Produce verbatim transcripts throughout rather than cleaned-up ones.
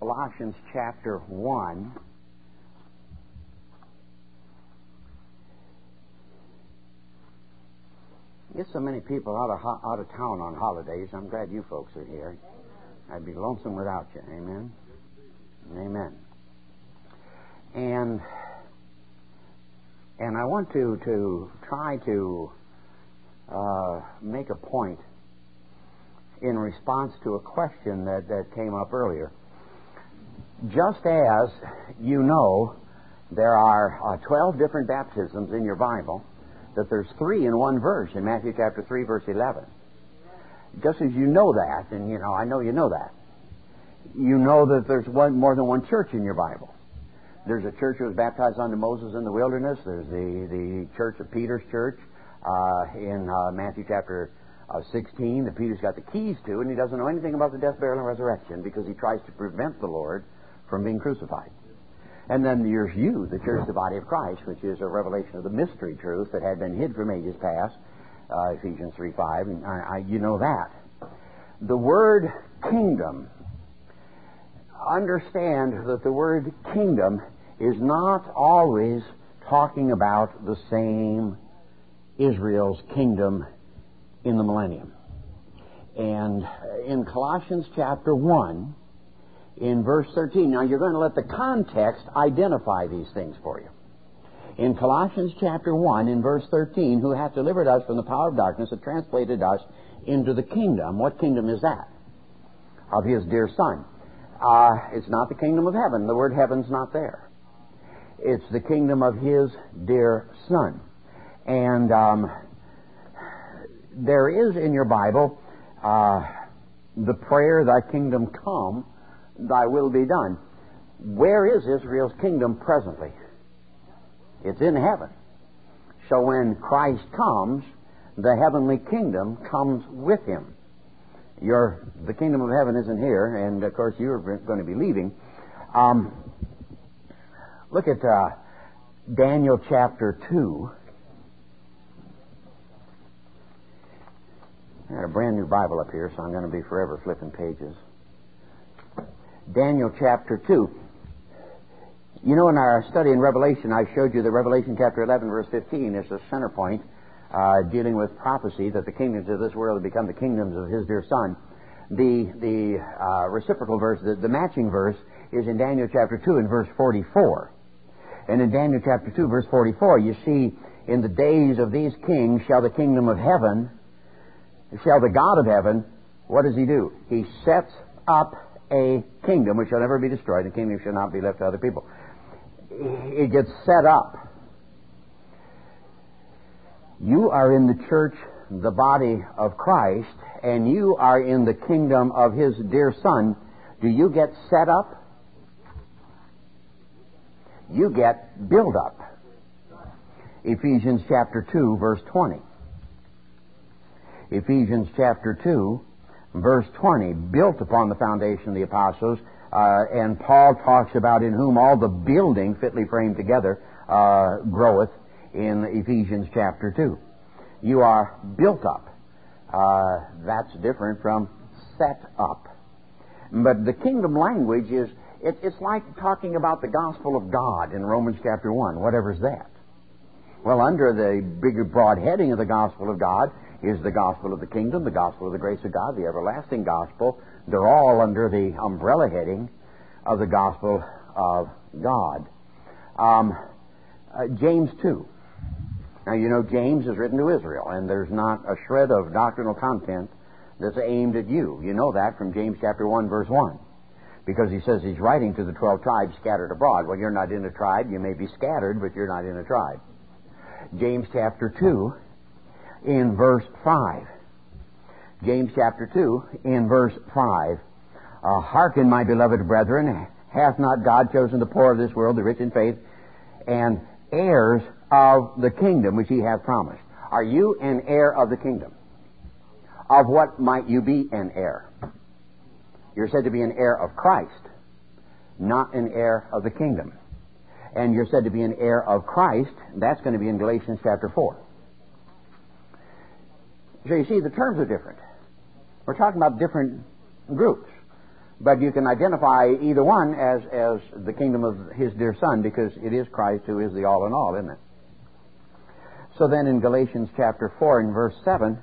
Colossians chapter one. Get so many people out of ho- out of town on holidays. I'm glad you folks are here. I'd be lonesome without you. Amen. Amen. And and I want to to try to uh, make a point in response to a question that, that came up earlier. Just as you know there are uh, twelve different baptisms in your Bible, that there's three in one verse in Matthew chapter three, verse eleven. Just as you know that, and you know, I know you know that, you know that there's one more than one church in your Bible. There's a church that was baptized unto Moses in the wilderness. There's the, the church of Peter's church uh, in uh, Matthew chapter uh, sixteen that Peter's got the keys to, and he doesn't know anything about the death, burial, and resurrection because he tries to prevent the Lord from being crucified. And then there's you, the church, the body of Christ, which is a revelation of the mystery truth that had been hid from ages past, uh, Ephesians three five, and I, I, you know that. The word kingdom, understand that the word kingdom is not always talking about the same Israel's kingdom in the millennium. And in Colossians chapter one, in verse thirteen, now you're going to let the context identify these things for you. In Colossians chapter one, in verse thirteen, who hath delivered us from the power of darkness and translated us into the kingdom. What kingdom is that? Of His dear Son. Uh, it's not the kingdom of heaven. The word heaven's not there. It's the kingdom of His dear Son. And um, there is in your Bible uh, the prayer, Thy kingdom come, Thy will be done. Where is Israel's kingdom presently? It's in heaven. So when Christ comes, the heavenly kingdom comes with Him. Your, the kingdom of heaven isn't here, and of course you're going to be leaving. Um, look at uh, Daniel chapter two. I got a brand new Bible up here, so I'm going to be forever flipping pages. Daniel chapter two. You know, in our study in Revelation, I showed you that Revelation chapter eleven, verse fifteen is the center point uh, dealing with prophecy that the kingdoms of this world have become the kingdoms of His dear Son. The the uh, reciprocal verse, the, the matching verse, is in Daniel chapter two and verse forty-four. And in Daniel chapter two, verse forty-four, you see, in the days of these kings shall the kingdom of heaven, shall the God of heaven, what does He do? He sets up a kingdom which shall never be destroyed. The kingdom shall not be left to other people. It gets set up. You are in the church, the body of Christ, and you are in the kingdom of His dear Son. Do you get set up? You get built up. Ephesians chapter two, verse twenty. Ephesians chapter two, verse twenty, built upon the foundation of the apostles, uh, and Paul talks about in whom all the building fitly framed together uh, groweth in Ephesians chapter two. You are built up. Uh, that's different from set up. But the kingdom language is, it, it's like talking about the gospel of God in Romans chapter one. Whatever's that? Well, under the bigger broad heading of the gospel of God is the gospel of the kingdom, the gospel of the grace of God, the everlasting gospel. They're all under the umbrella heading of the gospel of God. Um, uh, James two. Now, you know, James is written to Israel, and there's not a shred of doctrinal content that's aimed at you. You know that from James chapter one, verse one. Because he says he's writing to the twelve tribes scattered abroad. Well, you're not in a tribe. You may be scattered, but you're not in a tribe. James chapter two, in verse five. James chapter two, in verse five. Uh, Hearken, my beloved brethren, hath not God chosen the poor of this world, the rich in faith, and heirs of the kingdom which He hath promised? Are you an heir of the kingdom? Of what might you be an heir? You're said to be an heir of Christ, not an heir of the kingdom. And you're said to be an heir of Christ. That's going to be in Galatians chapter four. So you see, the terms are different. We're talking about different groups. But you can identify either one as, as the kingdom of His dear Son, because it is Christ who is the all in all, isn't it? So then in Galatians chapter four and verse seven,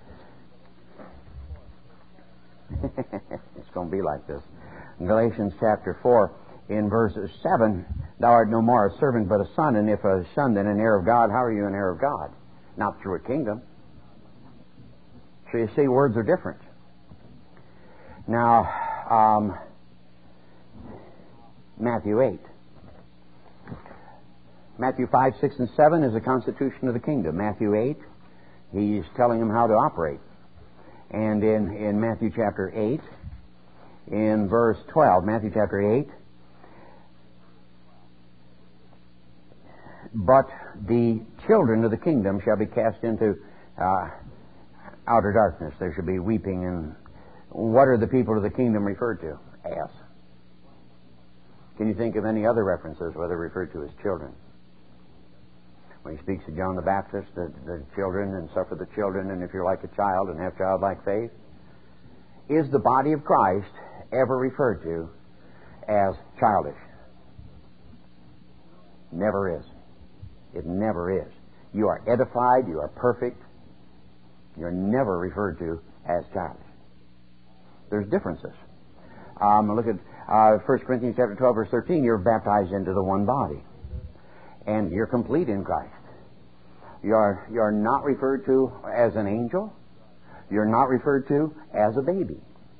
it's going to be like this. In Galatians chapter four, in verse seven, thou art no more a servant but a son, and if a son then an heir of God, how are you an heir of God? Not through a kingdom. So you see, words are different. Now, um, Matthew eight. Matthew five, six, and seven is the constitution of the kingdom. Matthew eight, he's telling them how to operate. And in, in Matthew chapter eight, in verse twelve, Matthew chapter eight, but the children of the kingdom shall be cast into uh, outer darkness. There shall be weeping. And what are the people of the kingdom referred to as? Can you think of any other references where they're referred to as children? When he speaks of John the Baptist, the, the children, and suffer the children, and if you're like a child and have childlike faith. Is the body of Christ ever referred to as childish? Never is. It never is. You are edified, you are perfect. You're never referred to as childish. There's differences. Um, look at uh, First Corinthians chapter twelve, verse thirteen. You're baptized into the one body. And you're complete in Christ. You're, you're not referred to as an angel. You're not referred to as a baby.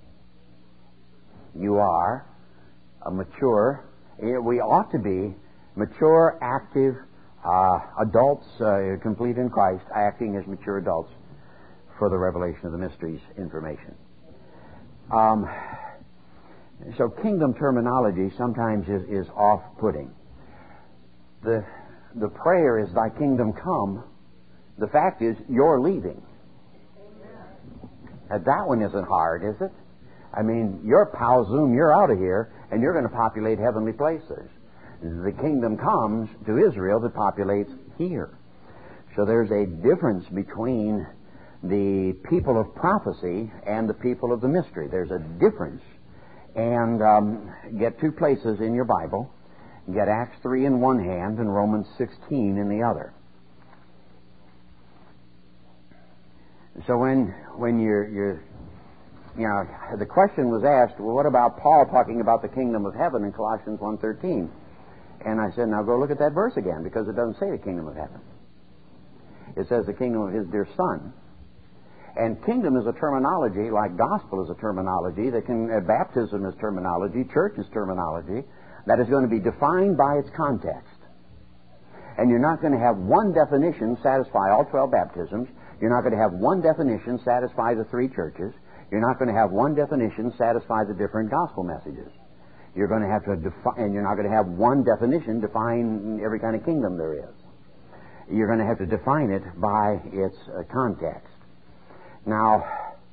You are a mature, we ought to be mature, active uh, adults, uh, complete in Christ, acting as mature adults for the revelation of the mysteries information. Um, so kingdom terminology sometimes is, is off-putting. The, the prayer is, thy kingdom come. The fact is, you're leaving. And that one isn't hard, is it? I mean, you're pal zoom, you're out of here, and you're going to populate heavenly places. The kingdom comes to Israel that populates here. So there's a difference between the people of prophecy and the people of the mystery. There's a difference. And um, get two places in your Bible. Get Acts three in one hand and Romans sixteen in the other. So when when you're, you're you know, the question was asked, well, what about Paul talking about the kingdom of heaven in Colossians one thirteen? And I said, now go look at that verse again, because it doesn't say the kingdom of heaven. It says the kingdom of His dear Son. And kingdom is a terminology, like gospel is a terminology, that can, uh, baptism is terminology, church is terminology, that is going to be defined by its context. And you're not going to have one definition satisfy all twelve baptisms. You're not going to have one definition satisfy the three churches. You're not going to have one definition satisfy the different gospel messages. You're going to have to define, and you're not going to have one definition define every kind of kingdom there is. You're going to have to define it by its uh, context. Now,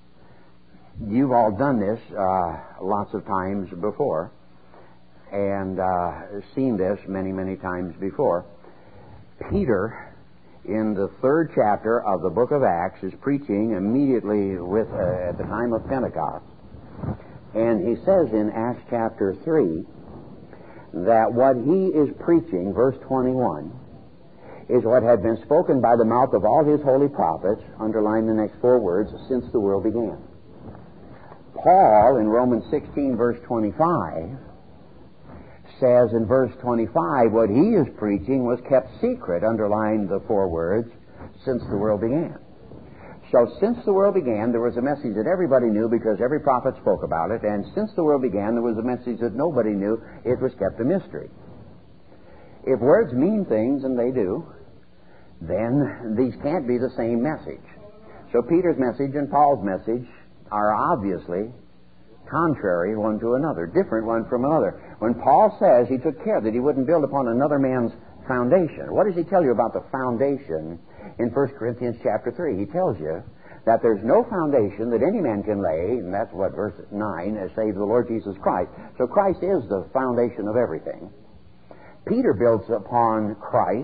you've all done this uh, lots of times before, and uh, seen this many, many times before. Peter, in the third chapter of the book of Acts, is preaching immediately with uh, at the time of Pentecost. And he says in Acts chapter three that what he is preaching, verse twenty-one, is what had been spoken by the mouth of all his holy prophets, underline the next four words, since the world began. Paul, in Romans sixteen, verse twenty-five, says in verse twenty-five, what he is preaching was kept secret, underline the four words, since the world began. So since the world began, there was a message that everybody knew because every prophet spoke about it, and since the world began, there was a message that nobody knew. It was kept a mystery. If words mean things, and they do, then these can't be the same message. So Peter's message and Paul's message are obviously contrary one to another, different one from another. When Paul says he took care that he wouldn't build upon another man's foundation, what does he tell you about the foundation in First Corinthians chapter three? He tells you that there's no foundation that any man can lay, and that's what verse nine is, save the Lord Jesus Christ. So Christ is the foundation of everything. Peter builds upon Christ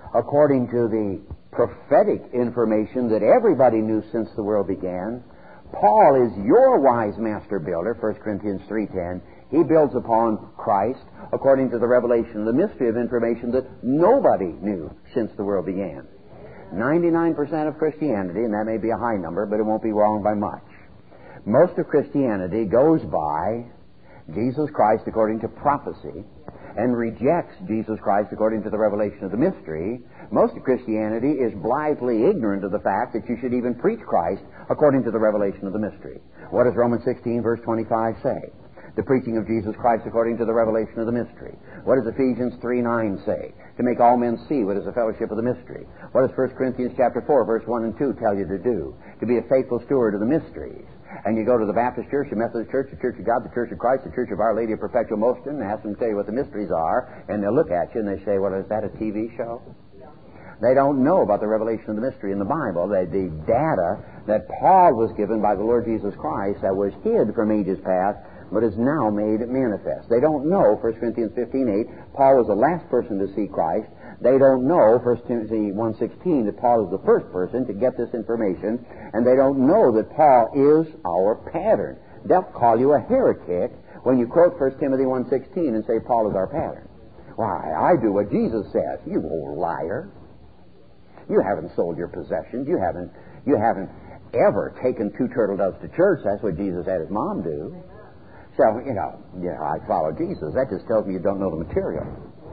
according to the prophetic information that everybody knew since the world began. Paul is your wise master builder, First Corinthians three ten. He builds upon Christ according to the revelation of the mystery of information that nobody knew since the world began. ninety-nine percent of Christianity, and that may be a high number, but it won't be wrong by much. Most of Christianity goes by Jesus Christ according to prophecy and rejects Jesus Christ according to the revelation of the mystery. Most of Christianity is blithely ignorant of the fact that you should even preach Christ according to the revelation of the mystery. What does Romans sixteen verse twenty-five say? The preaching of Jesus Christ according to the revelation of the mystery. What does Ephesians three nine say? To make all men see what is the fellowship of the mystery. What does First Corinthians chapter four verse one and two tell you to do? To be a faithful steward of the mysteries. And you go to the Baptist Church, the Methodist Church, the Church of God, the Church of Christ, the Church of Our Lady of Perpetual Motion, and ask them to tell you what the mysteries are, and they'll look at you and they say, well, is that a T V show? They don't know about the revelation of the mystery in the Bible. They, the data that Paul was given by the Lord Jesus Christ that was hid from ages past, but is now made manifest. They don't know, First Corinthians fifteen eight, Paul was the last person to see Christ. They don't know, First Timothy one sixteen, that Paul is the first person to get this information, and they don't know that Paul is our pattern. They'll call you a heretic when you quote First Timothy one sixteen and say Paul is our pattern. Why, I do what Jesus says. You old liar. You haven't sold your possessions. You haven't, you haven't ever taken two turtle doves to church. That's what Jesus had his mom do. So, you know, you know, I follow Jesus. That just tells me you don't know the material.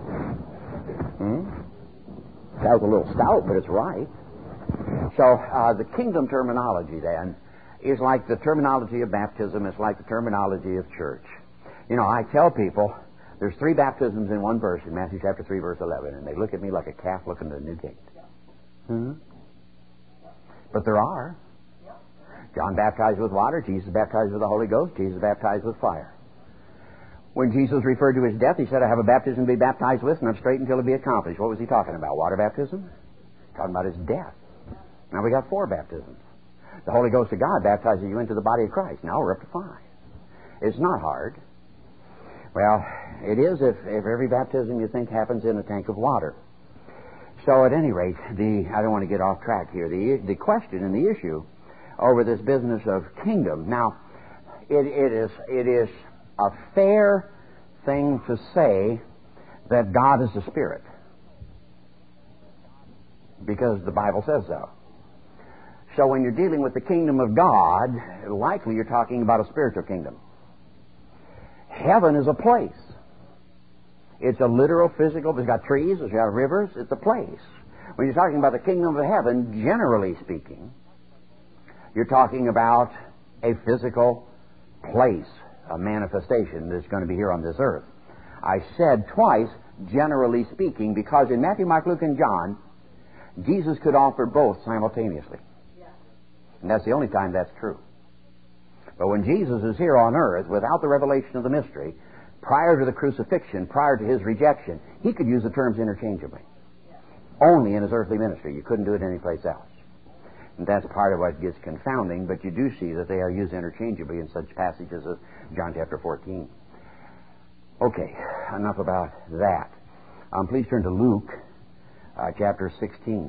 Hmm? That was a little stout, but it's right. So, uh, the kingdom terminology, then, is like the terminology of baptism. It's like the terminology of church. You know, I tell people there's three baptisms in one verse in Matthew chapter three, verse eleven, and they look at me like a calf looking to a new gate. Hmm? But there are. John baptized with water, Jesus baptized with the Holy Ghost, Jesus baptized with fire. When Jesus referred to his death, he said, I have a baptism to be baptized with, and I'm straight until it be accomplished. What was he talking about? Water baptism? Talking about his death. Now we got four baptisms. The Holy Ghost of God baptizes you into the body of Christ. Now we're up to five. It's not hard. Well, it is if, if every baptism you think happens in a tank of water. So at any rate, the I don't want to get off track here. The the question and the issue over this business of kingdom. Now, it, it is it is a fair thing to say that God is a spirit, because the Bible says so. So when you're dealing with the kingdom of God, likely you're talking about a spiritual kingdom. Heaven is a place. It's a literal, physical, it's got trees, it's got rivers, it's a place. When you're talking about the kingdom of heaven, generally speaking, you're talking about a physical place, a manifestation that's going to be here on this earth. I said twice, generally speaking, because in Matthew, Mark, Luke, and John, Jesus could offer both simultaneously. And that's the only time that's true. But when Jesus is here on earth, without the revelation of the mystery, prior to the crucifixion, prior to his rejection, he could use the terms interchangeably. Only in his earthly ministry. You couldn't do it anyplace else. And that's part of what gets confounding, but you do see that they are used interchangeably in such passages as John chapter fourteen. Okay, enough about that. Um, please turn to Luke uh, chapter sixteen.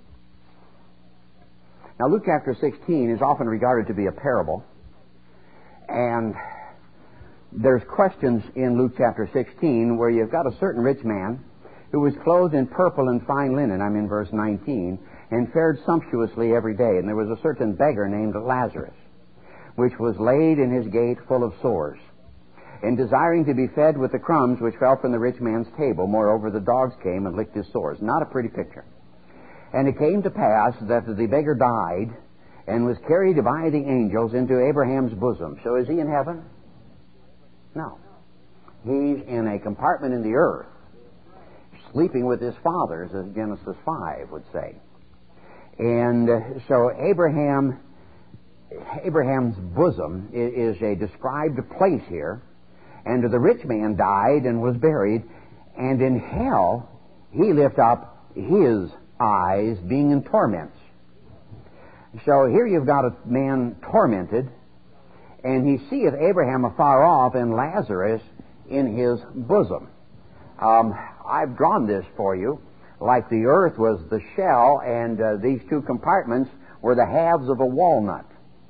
Now, Luke chapter sixteen is often regarded to be a parable, and there's questions in Luke chapter sixteen where you've got a certain rich man who was clothed in purple and fine linen, I'm in verse nineteen, and fared sumptuously every day. And there was a certain beggar named Lazarus, which was laid in his gate full of sores, and desiring to be fed with the crumbs which fell from the rich man's table. Moreover, the dogs came and licked his sores. Not a pretty picture. And it came to pass that the beggar died and was carried by the angels into Abraham's bosom. So is he in heaven? No. He's in a compartment in the earth, sleeping with his fathers, as Genesis five would say. And uh, so Abraham, Abraham's bosom is, is a described place here. And the rich man died and was buried. And in hell, he lifted up his eyes, being in torments. So here you've got a man tormented, and he seeth Abraham afar off and Lazarus in his bosom. Um, I've drawn this for you. Like the earth was the shell, and uh, these two compartments were the halves of a walnut.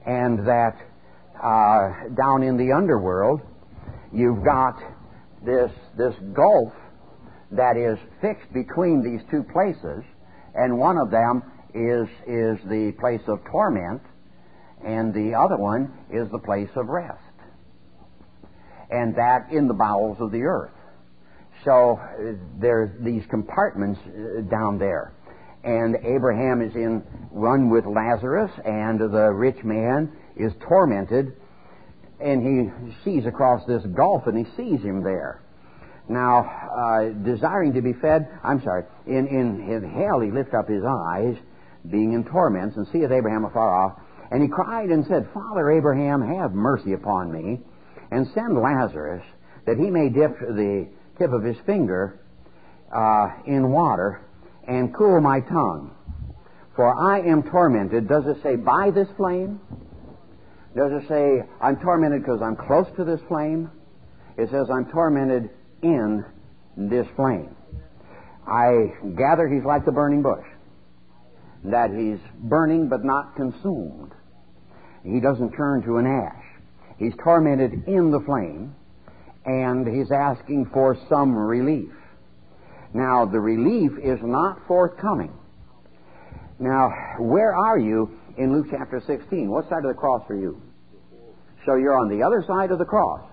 and that uh, down in the underworld you've got this this gulf that is fixed between these two places, and one of them is is the place of torment, and the other one is the place of rest, and that in the bowels of the earth. So uh, there's these compartments uh, down there, and Abraham is in one with Lazarus, and the rich man is tormented, and he sees across this gulf, and he sees him there. Now, uh, desiring to be fed, I'm sorry, in, in, in hell he lift up his eyes, being in torments, and seeth Abraham afar off, and he cried and said, Father Abraham, have mercy upon me, and send Lazarus, that he may dip the tip of his finger uh, in water, and cool my tongue. For I am tormented. Does it say by this flame? Does it say I'm tormented because I'm close to this flame? It says I'm tormented in this flame. I gather he's like the burning bush, that he's burning but not consumed. He doesn't turn to an ash. He's tormented in the flame, and he's asking for some relief. Now, the relief is not forthcoming. Now, where are you in Luke chapter sixteen? What side of the cross are you? So you're on the other side of the cross.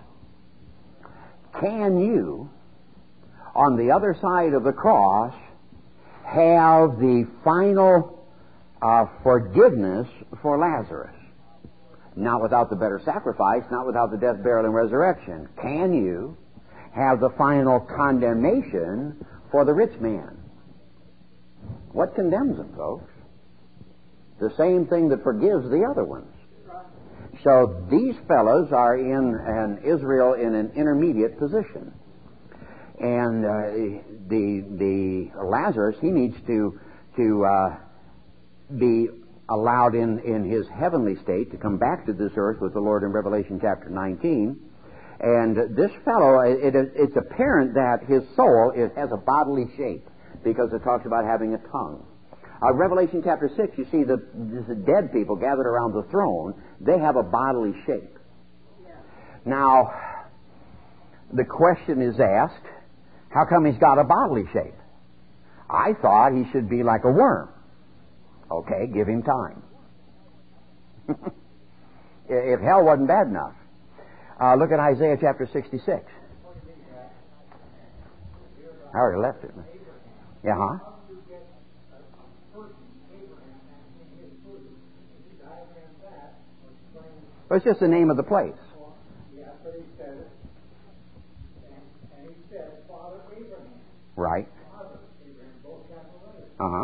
Can you, on the other side of the cross, have the final uh, forgiveness for Lazarus? Not without the better sacrifice, not without the death, burial, and resurrection. Can you have the final condemnation for the rich man? What condemns him, folks? The same thing that forgives the other ones. So these fellows are in an Israel in an intermediate position. And uh, the the Lazarus, he needs to to uh, be allowed in, in his heavenly state to come back to this earth with the Lord in Revelation chapter nineteen. And this fellow, it, it, it's apparent that his soul is, has a bodily shape, because it talks about having a tongue. Uh, Revelation chapter six, you see the, the dead people gathered around the throne. They have a bodily shape. Yeah. Now, the question is asked, how come he's got a bodily shape? I thought he should be like a worm. Okay, give him time. If hell wasn't bad enough. Uh, look at Isaiah chapter sixty-six. I already left it. Yeah, huh? Well, it's just the name of the place. Right. Uh-huh.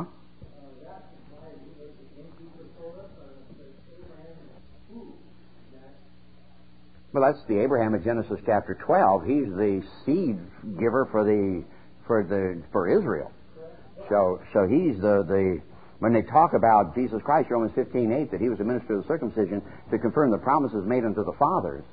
Well, that's the Abraham of Genesis chapter twelve. He's the seed giver for the for the for Israel. So so he's the the when they talk about Jesus Christ, Romans fifteen eight, that he was a minister of the circumcision to confirm the promises made unto the fathers.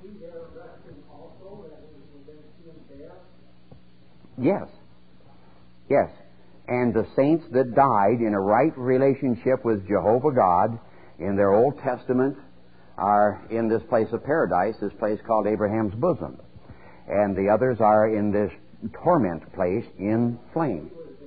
Yes. Yes. And the saints that died in a right relationship with Jehovah God in their Old Testament are in this place of paradise, this place called Abraham's bosom. And the others are in this torment place in flame.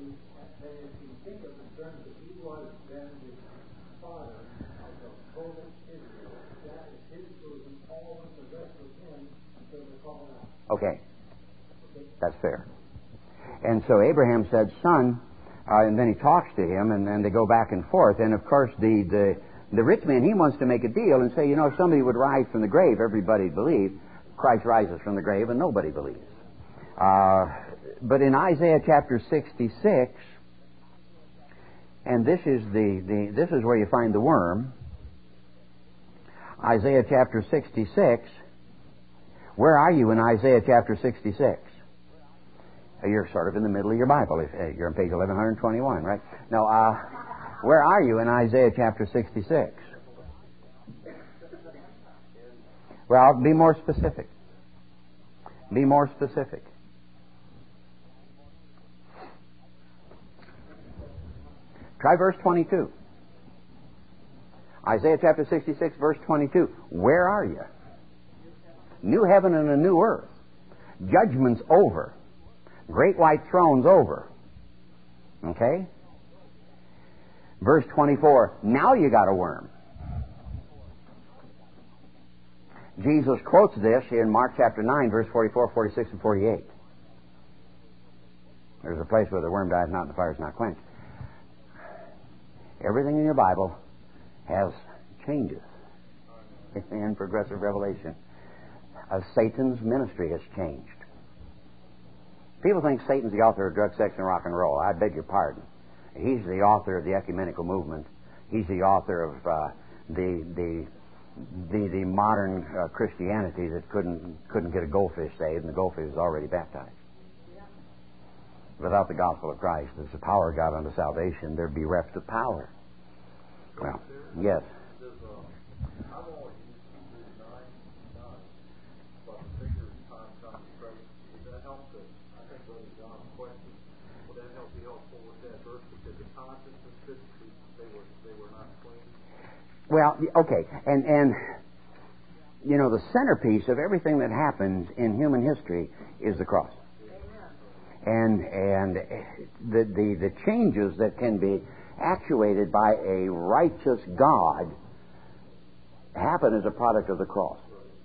Okay. That's fair. And so Abraham said, son, uh, and then he talks to him, and then they go back and forth. And of course, the, the, the rich man, he wants to make a deal and say, you know, if somebody would rise from the grave, everybody would believe. Christ rises from the grave, and nobody believes. Uh, but in Isaiah chapter sixty-six, and this is the, the this is where you find the worm. Isaiah chapter sixty-six. Where are you in Isaiah chapter sixty-six? You're sort of in the middle of your Bible. You're on page eleven twenty-one, right? Now, uh, where are you in Isaiah chapter sixty-six? Well, be more specific. Be more specific. Try verse twenty-two. Isaiah chapter sixty-six, verse twenty-two. Where are you? New heaven and a new earth. Judgment's over. Great white throne's over. Okay? Verse twenty-four. Now you got a worm. Jesus quotes this in Mark chapter nine, verse forty-four, forty-six, and forty-eight. There's a place where the worm dies not and the fire is not quenched. Everything in your Bible has changes in progressive revelation. Uh, Satan's ministry has changed. People think Satan's the author of drug, sex, and rock and roll. I beg your pardon. He's the author of the ecumenical movement. He's the author of uh, the the the the modern uh, Christianity that couldn't couldn't get a goldfish saved, and the goldfish is already baptized. Without the gospel of Christ, as the power of God unto salvation, there'd be reft of power. Well, yes. I've always used Hebrews nine, nine, but the figure of time comes present. Would that help? To, I think Brother John's question. Would that help be helpful with that verse? Because the consciences couldn't be, they were they were not clean. Well, okay, and and you know the centerpiece of everything that happens in human history is the cross. And and the, the the changes that can be actuated by a righteous God happen as a product of the cross.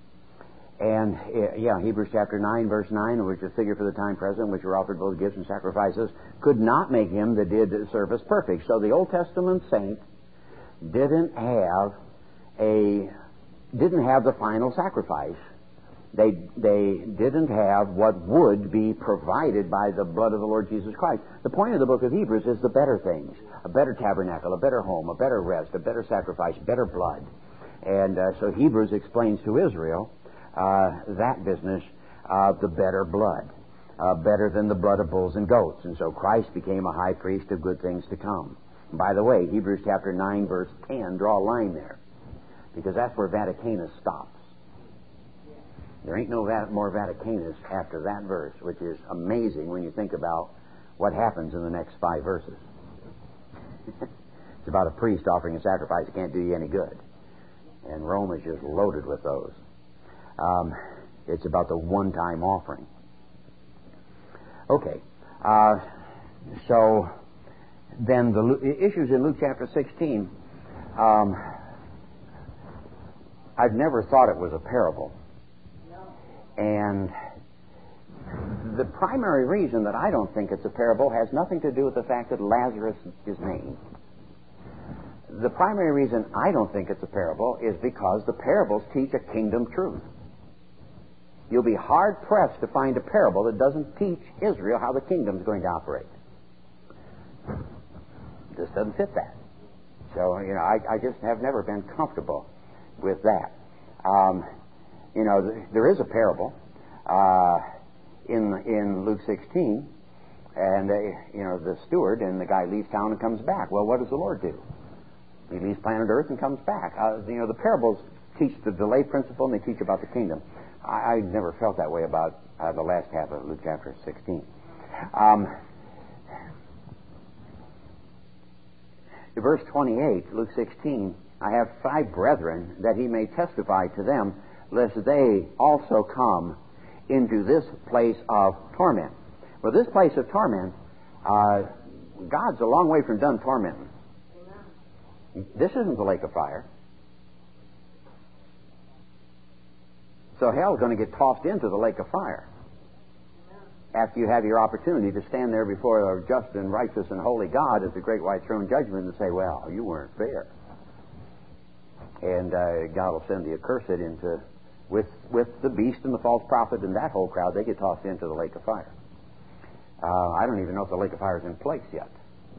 And uh, yeah, Hebrews chapter nine, verse nine, which is a figure for the time present, which were offered both gifts and sacrifices, could not make him that did service perfect. So the Old Testament saint didn't have a didn't have the final sacrifice. They they didn't have what would be provided by the blood of the Lord Jesus Christ. The point of the book of Hebrews is the better things. A better tabernacle, a better home, a better rest, a better sacrifice, better blood. And uh, so Hebrews explains to Israel uh, that business of the better blood, uh, better than the blood of bulls and goats. And so Christ became a high priest of good things to come. And by the way, Hebrews chapter nine, verse ten, draw a line there, because that's where Vaticanus stops. There ain't no more Vaticanus after that verse, which is amazing when you think about what happens in the next five verses. It's about a priest offering a sacrifice that can't do you any good. And Rome is just loaded with those. Um, it's about the one-time offering. Okay. Uh, so then the issues in Luke chapter sixteen, um, I've never thought it was a parable. And the primary reason that I don't think it's a parable has nothing to do with the fact that Lazarus is named. The primary reason I don't think it's a parable is because the parables teach a kingdom truth. You'll be hard-pressed to find a parable that doesn't teach Israel how the kingdom is going to operate. This doesn't fit that. So, you know, I, I just have never been comfortable with that. Um, You know, there is a parable uh, in in Luke sixteen, and uh, you know the steward and the guy leaves town and comes back. Well, what does the Lord do? He leaves planet Earth and comes back. Uh, you know, the parables teach the delay principle, and they teach about the kingdom. I, I never felt that way about uh, the last half of Luke chapter sixteen. Um, verse twenty-eight, Luke sixteen. I have five brethren that he may testify to them, lest they also come into this place of torment. Well, this place of torment, uh, God's a long way from done tormenting. This isn't the lake of fire. So hell's going to get tossed into the lake of fire after you have your opportunity to stand there before a just and righteous and holy God at the great white throne judgment and say, well, you weren't fair. And uh, God will send the accursed into With with the beast and the false prophet and that whole crowd, they get tossed into the lake of fire. Uh, I don't even know if the lake of fire is in place yet.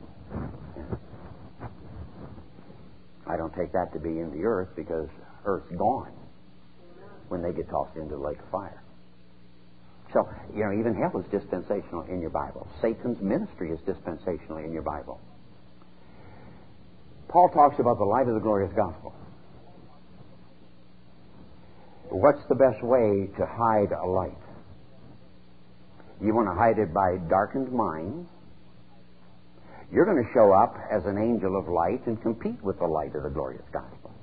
I don't take that to be in the earth, because earth's gone when they get tossed into the lake of fire. So, you know, even hell is dispensational in your Bible. Satan's ministry is dispensational in your Bible. Paul talks about the light of the glorious gospel. What's the best way to hide a light? You want to hide it by darkened minds. You're going to show up as an angel of light and compete with the light of the glorious gospel.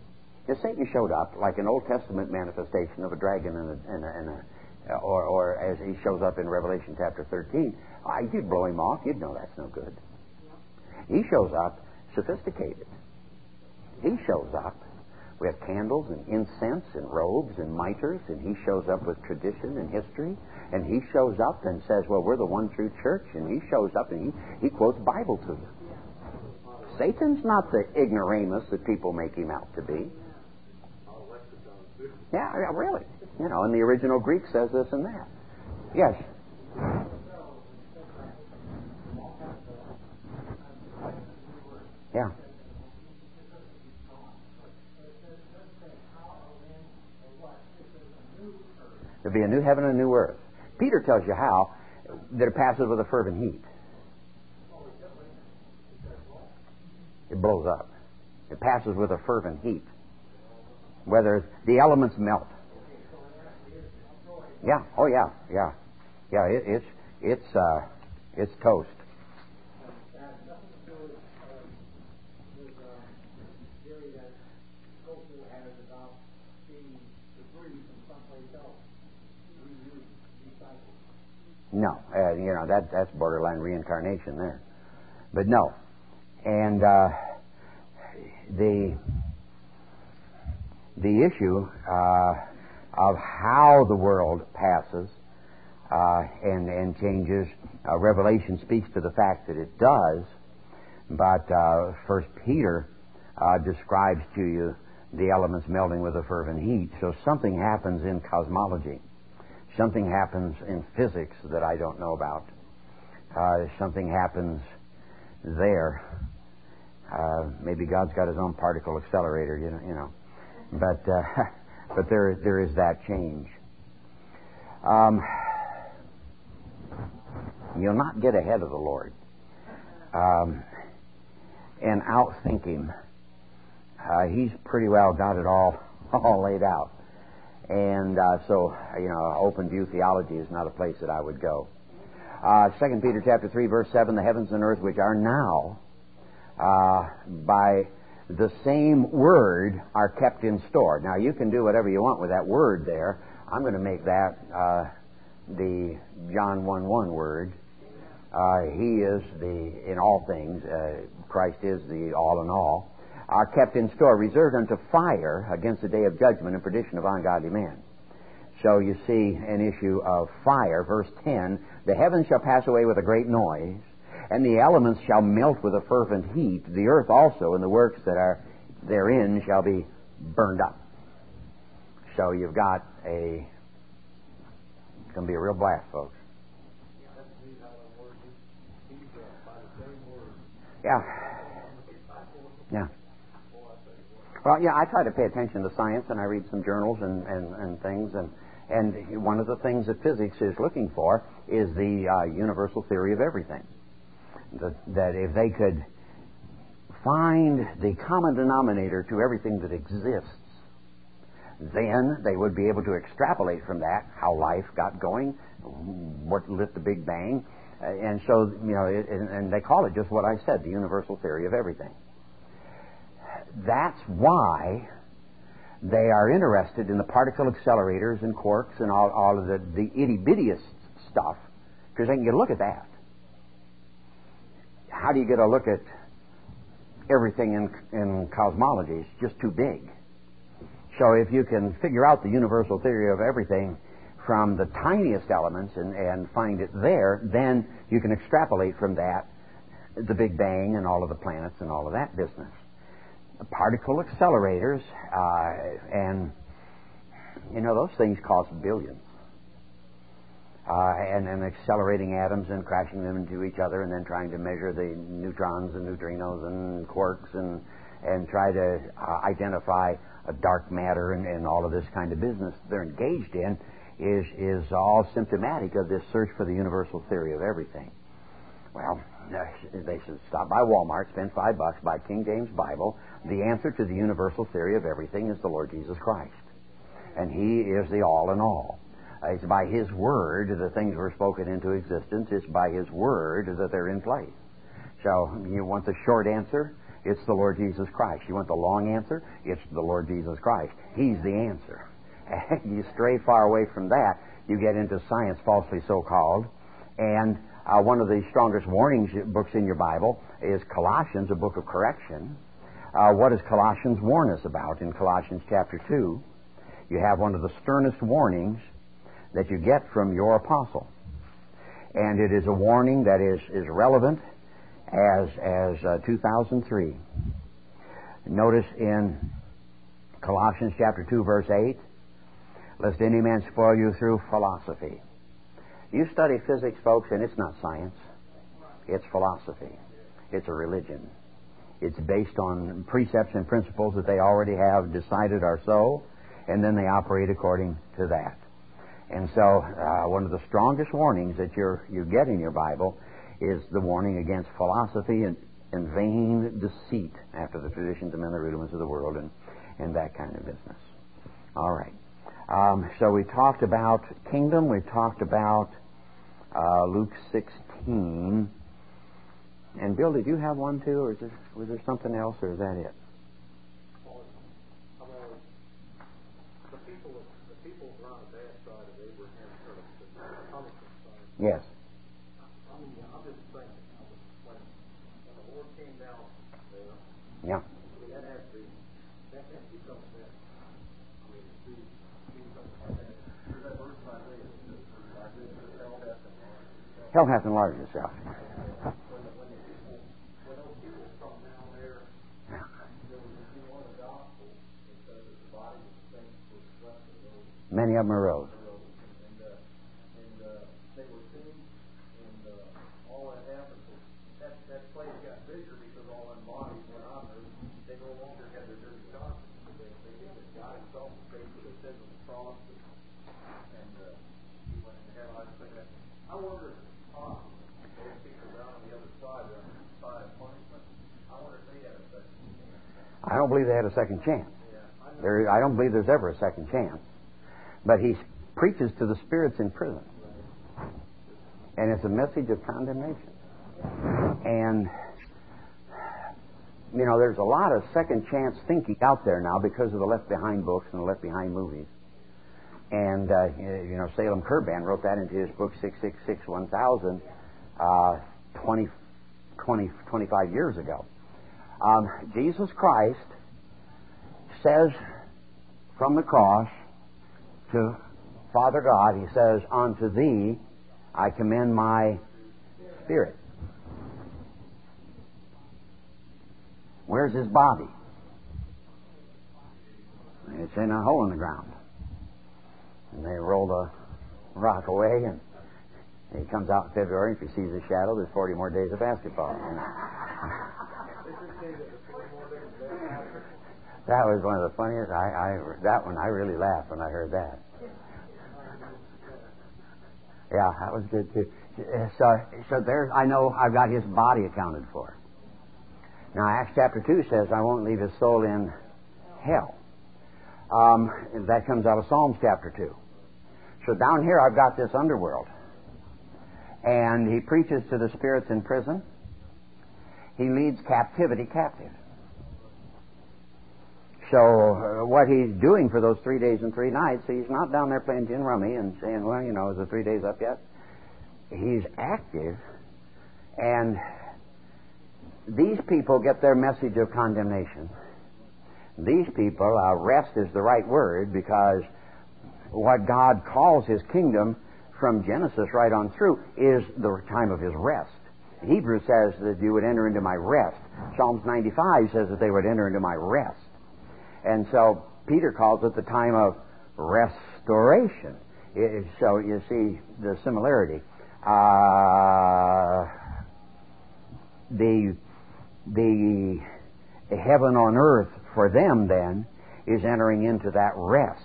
If Satan showed up like an Old Testament manifestation of a dragon and a, and a, and a or, or as he shows up in Revelation chapter thirteen, uh, you'd blow him off. You'd know that's no good. He shows up sophisticated. He shows up with candles and incense and robes and mitres, and he shows up with tradition and history, and he shows up and says, well, we're the one true church, and he shows up and he, he quotes Bible to you. Satan's not the ignoramus that people make him out to be. Yeah, yeah, really. You know, and the original Greek says this and that. Yes. Yeah. There'll be a new heaven and a new earth. Peter tells you how, that it passes with a fervent heat. It blows up. It passes with a fervent heat. Whether the elements melt. Yeah. Oh yeah. Yeah. Yeah. It, it's it's uh, it's toast. No, uh, you know that that's borderline reincarnation there, but no, and uh, the the issue uh, of how the world passes uh, and and changes. Uh, Revelation speaks to the fact that it does, but uh, First Peter uh, describes to you the elements melting with a fervent heat. So something happens in cosmology. Something happens in physics that I don't know about. Uh, something happens there. Uh, maybe God's got His own particle accelerator, you know. You know. But uh, but there there is that change. Um, you'll not get ahead of the Lord um, and outthink Him. Uh, he's pretty well got it all all laid out. And uh, so, you know, open view theology is not a place that I would go. Uh, Second Peter chapter three, verse seven, the heavens and earth which are now uh, by the same word are kept in store. Now, you can do whatever you want with that word there. I'm going to make that uh, the John one one word. Uh, he is the, in all things, uh, Christ is the all in all. Are kept in store, reserved unto fire against the day of judgment and perdition of ungodly men. So you see an issue of fire. Verse ten, the heavens shall pass away with a great noise, and the elements shall melt with a fervent heat. The earth also and the works that are therein shall be burned up. So you've got a, it's going to be a real blast, folks. Yeah. Yeah. Well, yeah, I try to pay attention to science, and I read some journals and, and, and things, and and one of the things that physics is looking for is the uh, universal theory of everything. That, that if they could find the common denominator to everything that exists, then they would be able to extrapolate from that how life got going, what lit the Big Bang, uh, and so, you know, it, and, and they call it just what I said, the universal theory of everything. That's why they are interested in the particle accelerators and quarks and all, all of the, the itty-bittiest stuff, because they can get a look at that. How do you get a look at everything in, in cosmology? It's just too big. So if you can figure out the universal theory of everything from the tiniest elements and, and find it there, then you can extrapolate from that the Big Bang and all of the planets and all of that business. Particle accelerators, uh, and, you know, those things cost billions. Uh, and then accelerating atoms and crashing them into each other and then trying to measure the neutrons and neutrinos and quarks and, and try to uh, identify a dark matter and, and all of this kind of business they're engaged in is, is all symptomatic of this search for the universal theory of everything. Well, they should stop by Walmart, spend five bucks, buy King James Bible. The answer to the universal theory of everything is the Lord Jesus Christ. And He is the all in all. It's by His Word that things were spoken into existence. It's by His Word that they're in place. So you want the short answer? It's the Lord Jesus Christ. You want the long answer? It's the Lord Jesus Christ. He's the answer. You stray far away from that, you get into science, falsely so-called. And uh, one of the strongest warnings books in your Bible is Colossians, a book of correction. Uh, what does Colossians warn us about in Colossians chapter two? You have one of the sternest warnings that you get from your apostle. And it is a warning that is, is relevant as, as uh, two thousand three. Notice in Colossians chapter two, verse eight, lest any man spoil you through philosophy. You study physics, folks, and it's not science. It's philosophy. It's a religion. It's based on precepts and principles that they already have decided are so, and then they operate according to that. And so, uh, one of the strongest warnings that you're, you get in your Bible is the warning against philosophy and, and vain deceit after the traditions of men, the rudiments of the world, and, and that kind of business. All right. Um, so we talked about kingdom. We talked about uh, Luke sixteen. And Bill, did you have one too, or is there, was there something else, or is that it? Well, I mean, the people, the people who are on the bad side of Abraham, or the Republican side. Yes. I mean, I'm just thinking, I was, when, when the Lord came down there, Yeah. that had to be, that had to be something that, I mean, to do something like that. There's that verse in Isaiah that says, Isaiah says, hell hath enlarged. Hell hath enlarged itself. When the, when the people, when those people come down there, there was, if you know the gospel, it says that the body of the saints was swept of those. Many of them arose. And, uh, and uh, they were seen, and uh, all that happened. That, that place got bigger because all them bodies went on there. They no longer had their dirty conscience. They, they knew that God Himself was paid for their sins on the cross, and, and uh, He went into heaven. I was thinking, I wonder if it's possible. Those people down on the other side, on the side of punishment, I wonder if they had a second chance. I don't believe they had a second chance. Yeah, I know. There, I don't believe there's ever a second chance. But he preaches to the spirits in prison. And it's a message of condemnation. And, you know, there's a lot of second chance thinking out there now because of the Left Behind books and the Left Behind movies. And, uh, you know, Salem Kurban wrote that into his book, six six six one thousand, uh, twenty, twenty, twenty-five years ago. Um, Jesus Christ says from the cross to Father God, He says, unto Thee I commend my spirit. Where's His body? It's in a hole in the ground. And they roll the rock away, and he comes out in February. If he sees a shadow, there's forty more days of basketball. You know? That was one of the funniest. I, I that one I really laughed when I heard that. Yeah, that was good too. So, so there's. I know I've got His body accounted for. Now Acts chapter two says, "I won't leave his soul in hell." Um, that comes out of Psalms chapter two. So down here I've got this underworld. And He preaches to the spirits in prison. He leads captivity captive. So uh, what He's doing for those three days and three nights, He's not down there playing gin rummy and saying, well, you know, is the three days up yet? He's active. And these people get their message of condemnation. These people, uh, rest is the right word, because what God calls His kingdom from Genesis right on through is the time of His rest. Hebrews says that you would enter into my rest. Psalms ninety-five says that they would enter into my rest. And so Peter calls it the time of restoration. It, so you see the similarity. Uh, the the heaven on earth for them then is entering into that rest.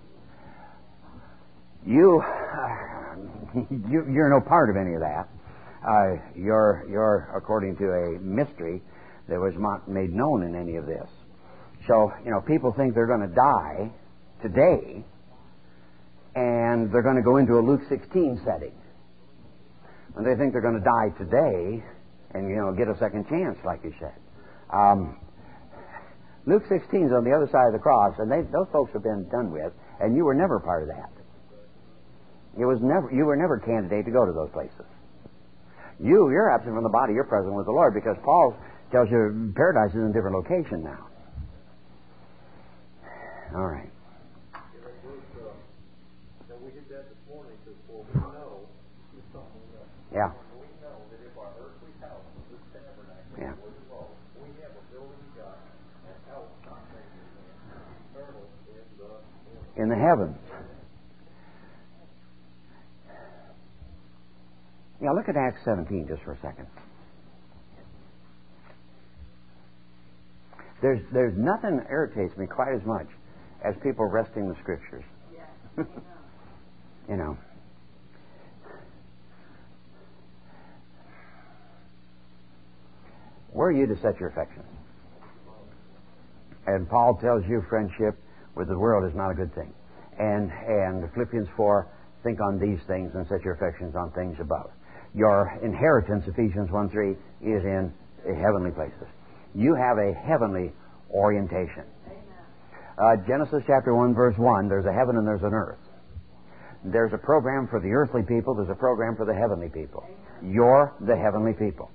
You, uh, you you're no part of any of that. Uh, you're you're according to a mystery that was not made known in any of this. So, you know, people think they're going to die today, and they're going to go into a Luke sixteen setting. And they think they're going to die today and, you know, get a second chance, like you said. Um, Luke sixteen is on the other side of the cross, and they, those folks have been done with, and you were never part of that. It was never, you were never a candidate to go to those places. You, you're absent from the body, you're present with the Lord, because Paul tells you paradise is in a different location now. All right. We did that this morning because for we know, it's something we know. Yeah. We know that if our earthly house, this tabernacle, Yeah. was involved, we have a building of God, a house not made with hands, eternal in the In the heavens. Now look at Acts seventeen just for a second. There's there's nothing that irritates me quite as much as people wresting the Scriptures. Yeah. You know. Where are you to set your affections? And Paul tells you friendship with the world is not a good thing. And and Philippians four, think on these things and set your affections on things above. Your inheritance, Ephesians one three, is in heavenly places. You have a heavenly orientation. Uh, Genesis chapter one, verse one, there's a heaven and there's an earth. There's a program for the earthly people, there's a program for the heavenly people. You're the heavenly people.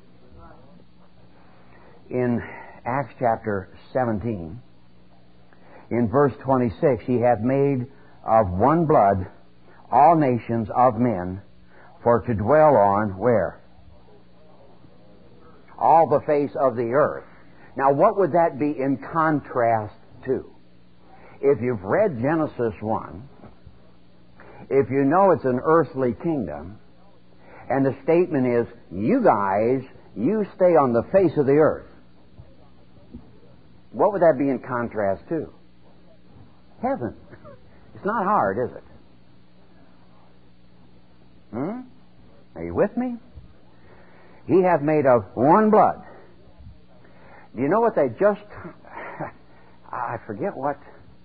In Acts chapter seventeen, in verse twenty-six, He hath made of one blood all nations of men for to dwell on, where? All the face of the earth. Now, what would that be in contrast to? If you've read Genesis one, if you know it's an earthly kingdom, and the statement is, you guys, you stay on the face of the earth, what would that be in contrast to? Heaven. It's not hard, is it? Hmm? Are you with me? He hath made of one blood. Do you know what they just... I forget what...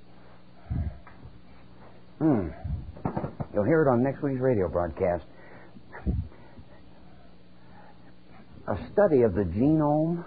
Hmm. You'll hear it on next week's radio broadcast. A study of the genome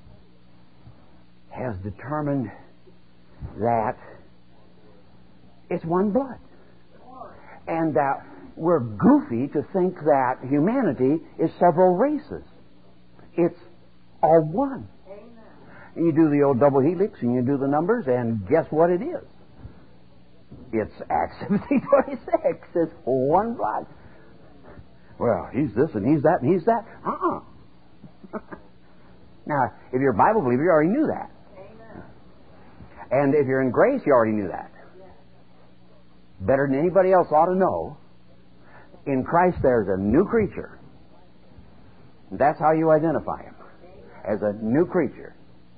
has determined that it's one blood. And that we're goofy to think that humanity is several races. It's all one. And you do the old double helix and you do the numbers, and guess what it is? It's Acts seventeen twenty-six. It's one blood. Well, he's this and he's that and he's that. Uh-uh. Now, if you're a Bible believer, you already knew that. Amen. And if you're in grace, you already knew that. Better than anybody else ought to know, in Christ there's a new creature. That's how you identify him, as a new creature.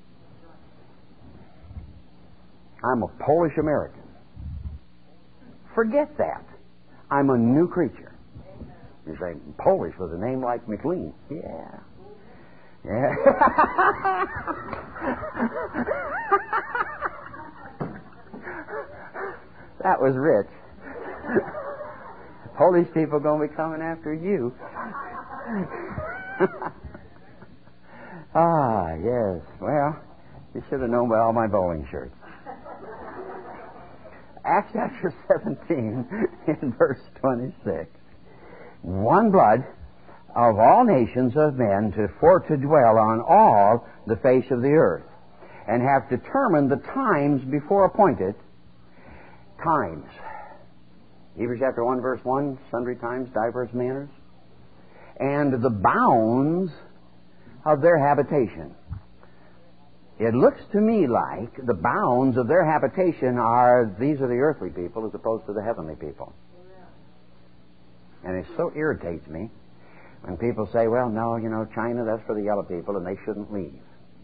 I'm a Polish American. Forget that. I'm a new creature. You say, Polish with a name like McLean. Yeah. Yeah. That was rich. Polish people going to be coming after you. Ah, yes. Well, you should have known by all my bowling shirts. Acts chapter seventeen, in verse twenty-six. One blood of all nations of men to, for to dwell on all the face of the earth, and have determined the times before appointed. Times. Hebrews chapter one, verse one, sundry times, divers manners. And the bounds of their habitation. It looks to me like the bounds of their habitation are, these are the earthly people as opposed to the heavenly people. And it so irritates me when people say, well, no, you know, China, that's for the yellow people and they shouldn't leave.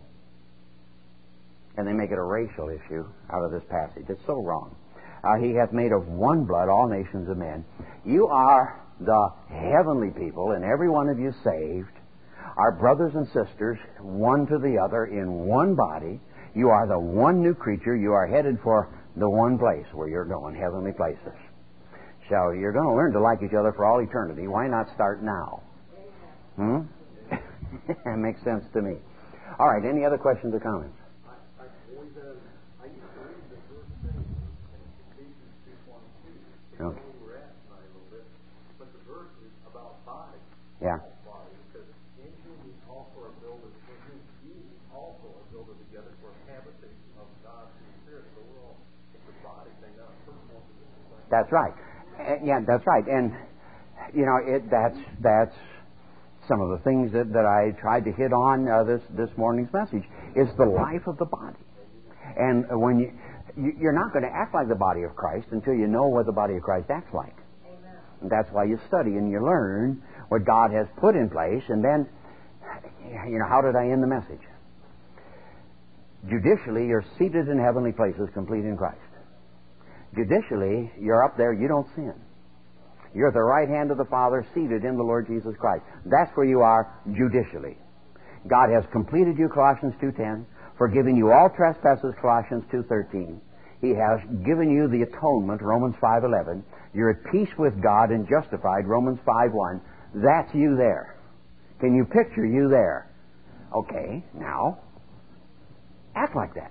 And they make it a racial issue out of this passage. It's so wrong. Uh, he hath made of one blood all nations of men. You are the heavenly people, and every one of you saved, are brothers and sisters, one to the other, in one body. You are the one new creature. You are headed for the one place where you're going, heavenly places. So you're going to learn to like each other for all eternity. Why not start now? Hmm? That makes sense to me. All right, any other questions or comments? I, I always had, I used to read the first thing in Ephesians two twenty-two. It's Okay. where we were at tonight a little bit. But the verse is about body. Yeah. Body. Because in whom we also are builded, in whom ye also are builded together for a habitation of God through the Spirit. So we're all, it's a body thing, not a personal position. That's right. Uh, yeah, that's right. And, you know, it that's that's some of the things that, that I tried to hit on uh, this, this morning's message is the life of the body. And when you, you you're not going to act like the body of Christ until you know what the body of Christ acts like. Amen. And that's why you study and you learn what God has put in place. And then, you know, how did I end the message? Judicially, you're seated in heavenly places, complete in Christ. Judicially, you're up there, you don't sin. You're at the right hand of the Father, seated in the Lord Jesus Christ. That's where you are judicially. God has completed you, Colossians two ten, forgiven you all trespasses, Colossians two thirteen. He has given you the atonement, Romans five eleven. You're at peace with God and justified, Romans five one. That's you there. Can you picture you there? Okay, now, act like that.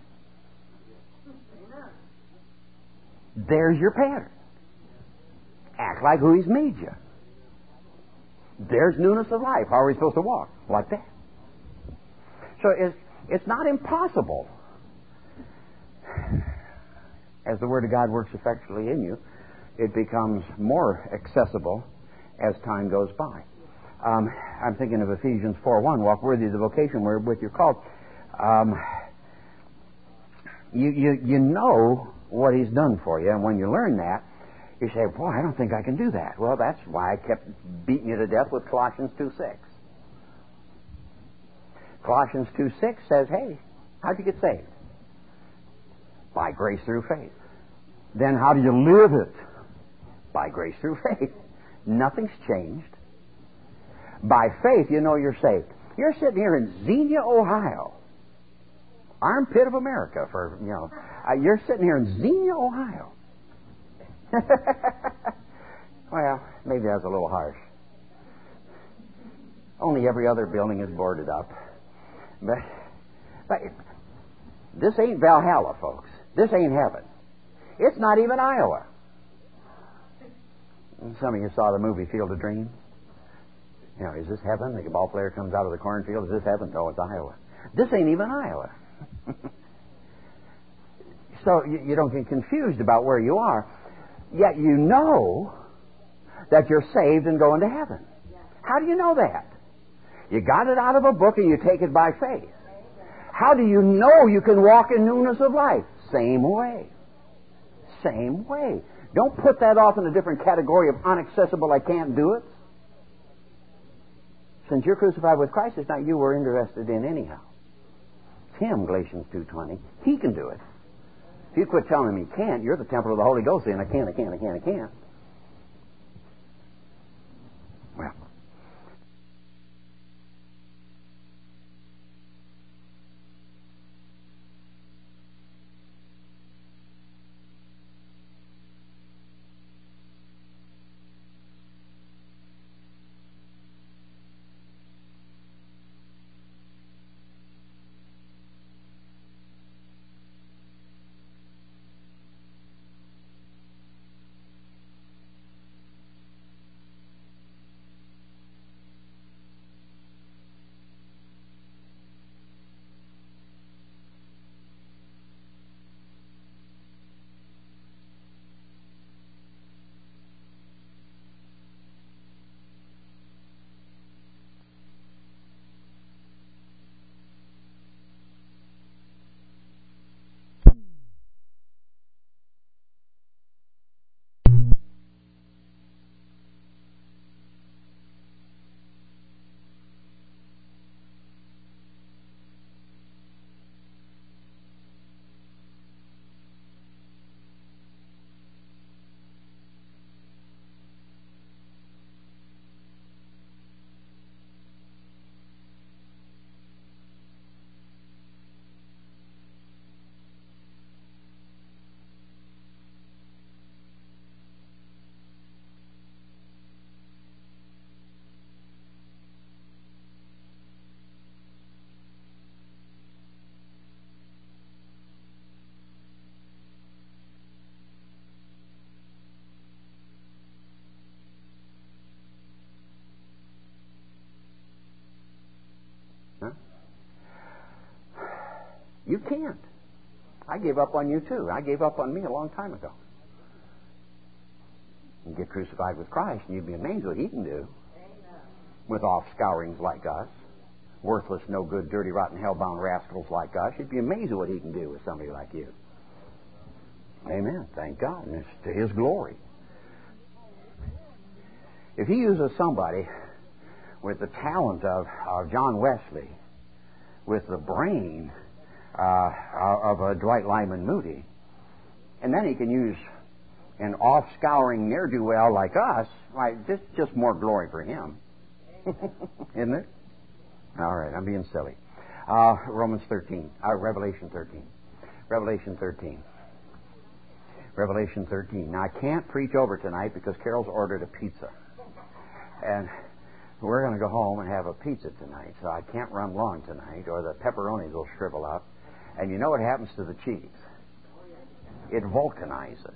There's your pattern. Act like who He's made you. There's newness of life. How are we supposed to walk? Like that. So it's, it's not impossible. As the Word of God works effectually in you, it becomes more accessible as time goes by. Um, I'm thinking of Ephesians four one, walk worthy of the vocation wherewith you're called. Um, you, you, you know what He's done for you, and when you learn that, you say, boy, I don't think I can do that. Well, that's why I kept beating you to death with Colossians two six. Colossians two six says, hey, how'd you get saved? By grace through faith. Then how do you live it? By grace through faith. Nothing's changed. By faith, you know you're saved. You're sitting here in Xenia, Ohio. Armpit of America, for, you know. Uh, you're sitting here in Xenia, Ohio. Well, maybe that's a little harsh. Only every other building is boarded up. But, but it, this ain't Valhalla, folks. This ain't heaven. It's not even Iowa. Some of you saw the movie Field of Dreams. You know, is this heaven? The ball player comes out of the cornfield. Is this heaven? No, it's Iowa. This ain't even Iowa. So you, you don't get confused about where you are. Yet you know that you're saved and going to heaven. How do you know that? You got it out of a book and you take it by faith. How do you know you can walk in newness of life? Same way. Same way. Don't put that off in a different category of unaccessible, I can't do it. Since you're crucified with Christ, it's not you we're interested in anyhow. It's Him, Galatians two twenty. He can do it. If you quit telling Him He can't, you're the temple of the Holy Ghost saying, I can't, I can't, I can't, I can't. Well, You can't. I gave up on you too. I gave up on me a long time ago. You get crucified with Christ, and you'd be amazed what He can do with off-scourings like us, worthless, no good, dirty, rotten, hell-bound rascals like us. You'd be amazed at what He can do with somebody like you. Amen. Thank God. And it's to His glory. If He uses somebody with the talent of, of John Wesley, with the brain uh, of a Dwight Lyman Moody, and then He can use an off-scouring ne'er-do-well like us, why, just, just more glory for Him. Isn't it? All right, I'm being silly. Uh, Romans thirteen, uh, Revelation thirteen. Revelation thirteen. Revelation thirteen. Now, I can't preach over tonight because Carol's ordered a pizza. And we're going to go home and have a pizza tonight, so I can't run long tonight, or the pepperonis will shrivel up. And you know what happens to the cheese? It vulcanizes.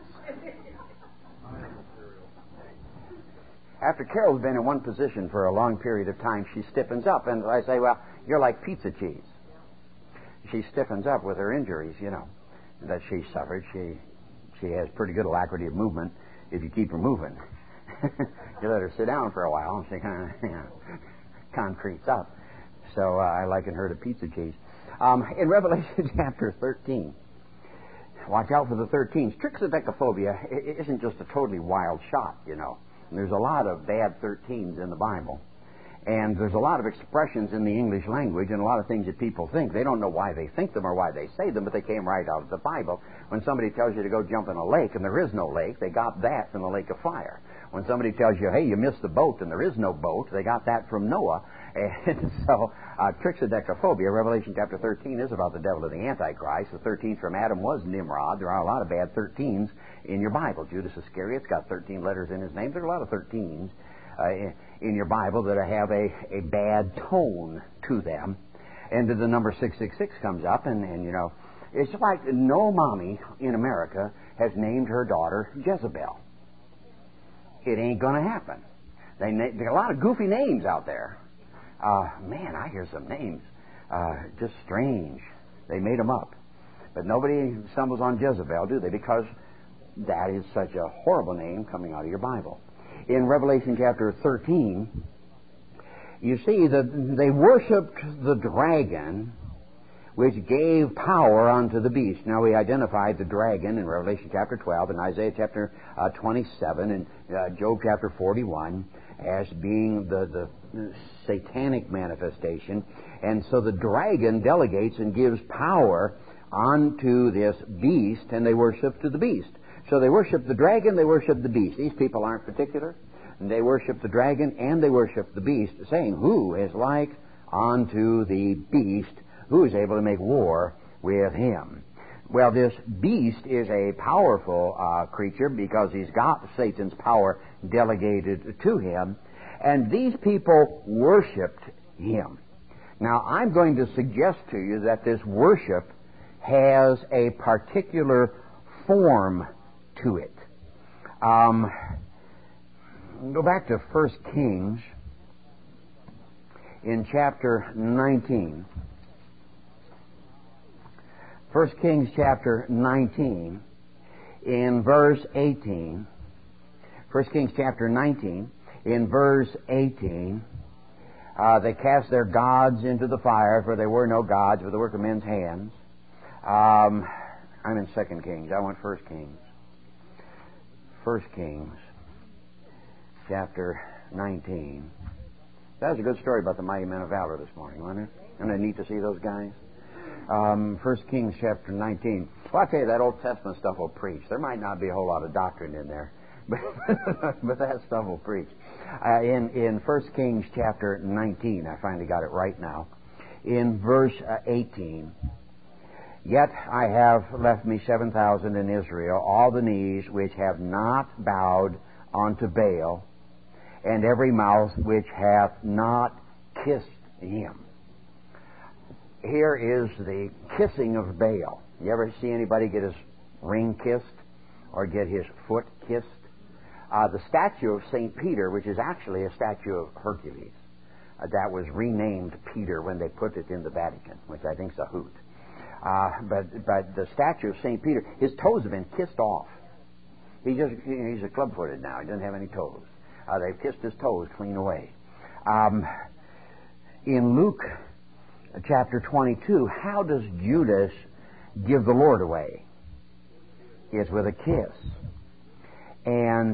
After Carol's been in one position for a long period of time, she stiffens up. And I say, well, you're like pizza cheese. She stiffens up with her injuries, you know, that she suffered. She she has pretty good alacrity of movement if you keep her moving. You let her sit down for a while and she kind of, you know, concretes up. So uh, I liken her to pizza cheese. Um, in Revelation chapter thirteen, watch out for the thirteens. Trichodecaphobia isn't just a totally wild shot, you know. There's a lot of bad thirteens in the Bible. And there's a lot of expressions in the English language and a lot of things that people think. They don't know why they think them or why they say them, but they came right out of the Bible. When somebody tells you to go jump in a lake and there is no lake, they got that from the lake of fire. When somebody tells you, hey, you missed the boat and there is no boat, they got that from Noah. And so, uh, trichodecaphobia, Revelation chapter thirteen, is about the devil and the Antichrist. The thirteenth from Adam was Nimrod. There are a lot of bad thirteens in your Bible. Judas Iscariot's got thirteen letters in his name. There are a lot of thirteens uh, in, in your Bible that have a, a bad tone to them. And then the number six six six comes up, and, and, you know, it's like no mommy in America has named her daughter Jezebel. It ain't going to happen. They na- there are a lot of goofy names out there. Uh, man, I hear some names. Uh, just strange. They made them up. But nobody stumbles on Jezebel, do they? Because that is such a horrible name coming out of your Bible. In Revelation chapter thirteen, you see that they worshipped the dragon, which gave power unto the beast. Now, we identified the dragon in Revelation chapter twelve and Isaiah chapter uh, twenty-seven and uh, Job chapter forty-one as being the, the satanic manifestation. And so the dragon delegates and gives power unto this beast, and they worship to the beast. So they worship the dragon, they worship the beast. These people aren't particular. They worship the dragon and they worship the beast, saying, who is like unto the beast, who is able to make war with him? Well, this beast is a powerful uh, creature because he's got Satan's power delegated to him, and these people worshipped him. Now, I'm going to suggest to you that this worship has a particular form to it. Um, go back to First Kings in chapter nineteen. First Kings chapter nineteen, in verse eighteen. First Kings chapter nineteen, in verse eighteen. Uh, they cast their gods into the fire, for there were no gods, but the work of men's hands. Um, I'm in Second Kings. I want First Kings. First Kings chapter nineteen. That was a good story about the mighty men of valor this morning, wasn't it? Isn't it neat to see those guys? Um, First Kings chapter nineteen. Well, I tell you, that Old Testament stuff will preach. There might not be a whole lot of doctrine in there, but, but that stuff will preach. Uh, in in First Kings chapter nineteen, I finally got it right now. In verse uh, eighteen, yet I have left me seven thousand in Israel, all the knees which have not bowed unto Baal, and every mouth which hath not kissed him. Here is the kissing of Baal. You ever see anybody get his ring kissed or get his foot kissed? Uh, the statue of Saint Peter, which is actually a statue of Hercules, uh, that was renamed Peter when they put it in the Vatican, which I think is a hoot. Uh, but but the statue of Saint Peter, his toes have been kissed off. He just he's a club-footed now. He doesn't have any toes. Uh, they've kissed his toes clean away. Um, in Luke chapter twenty-two, how does Judas give the Lord away? It's with a kiss. And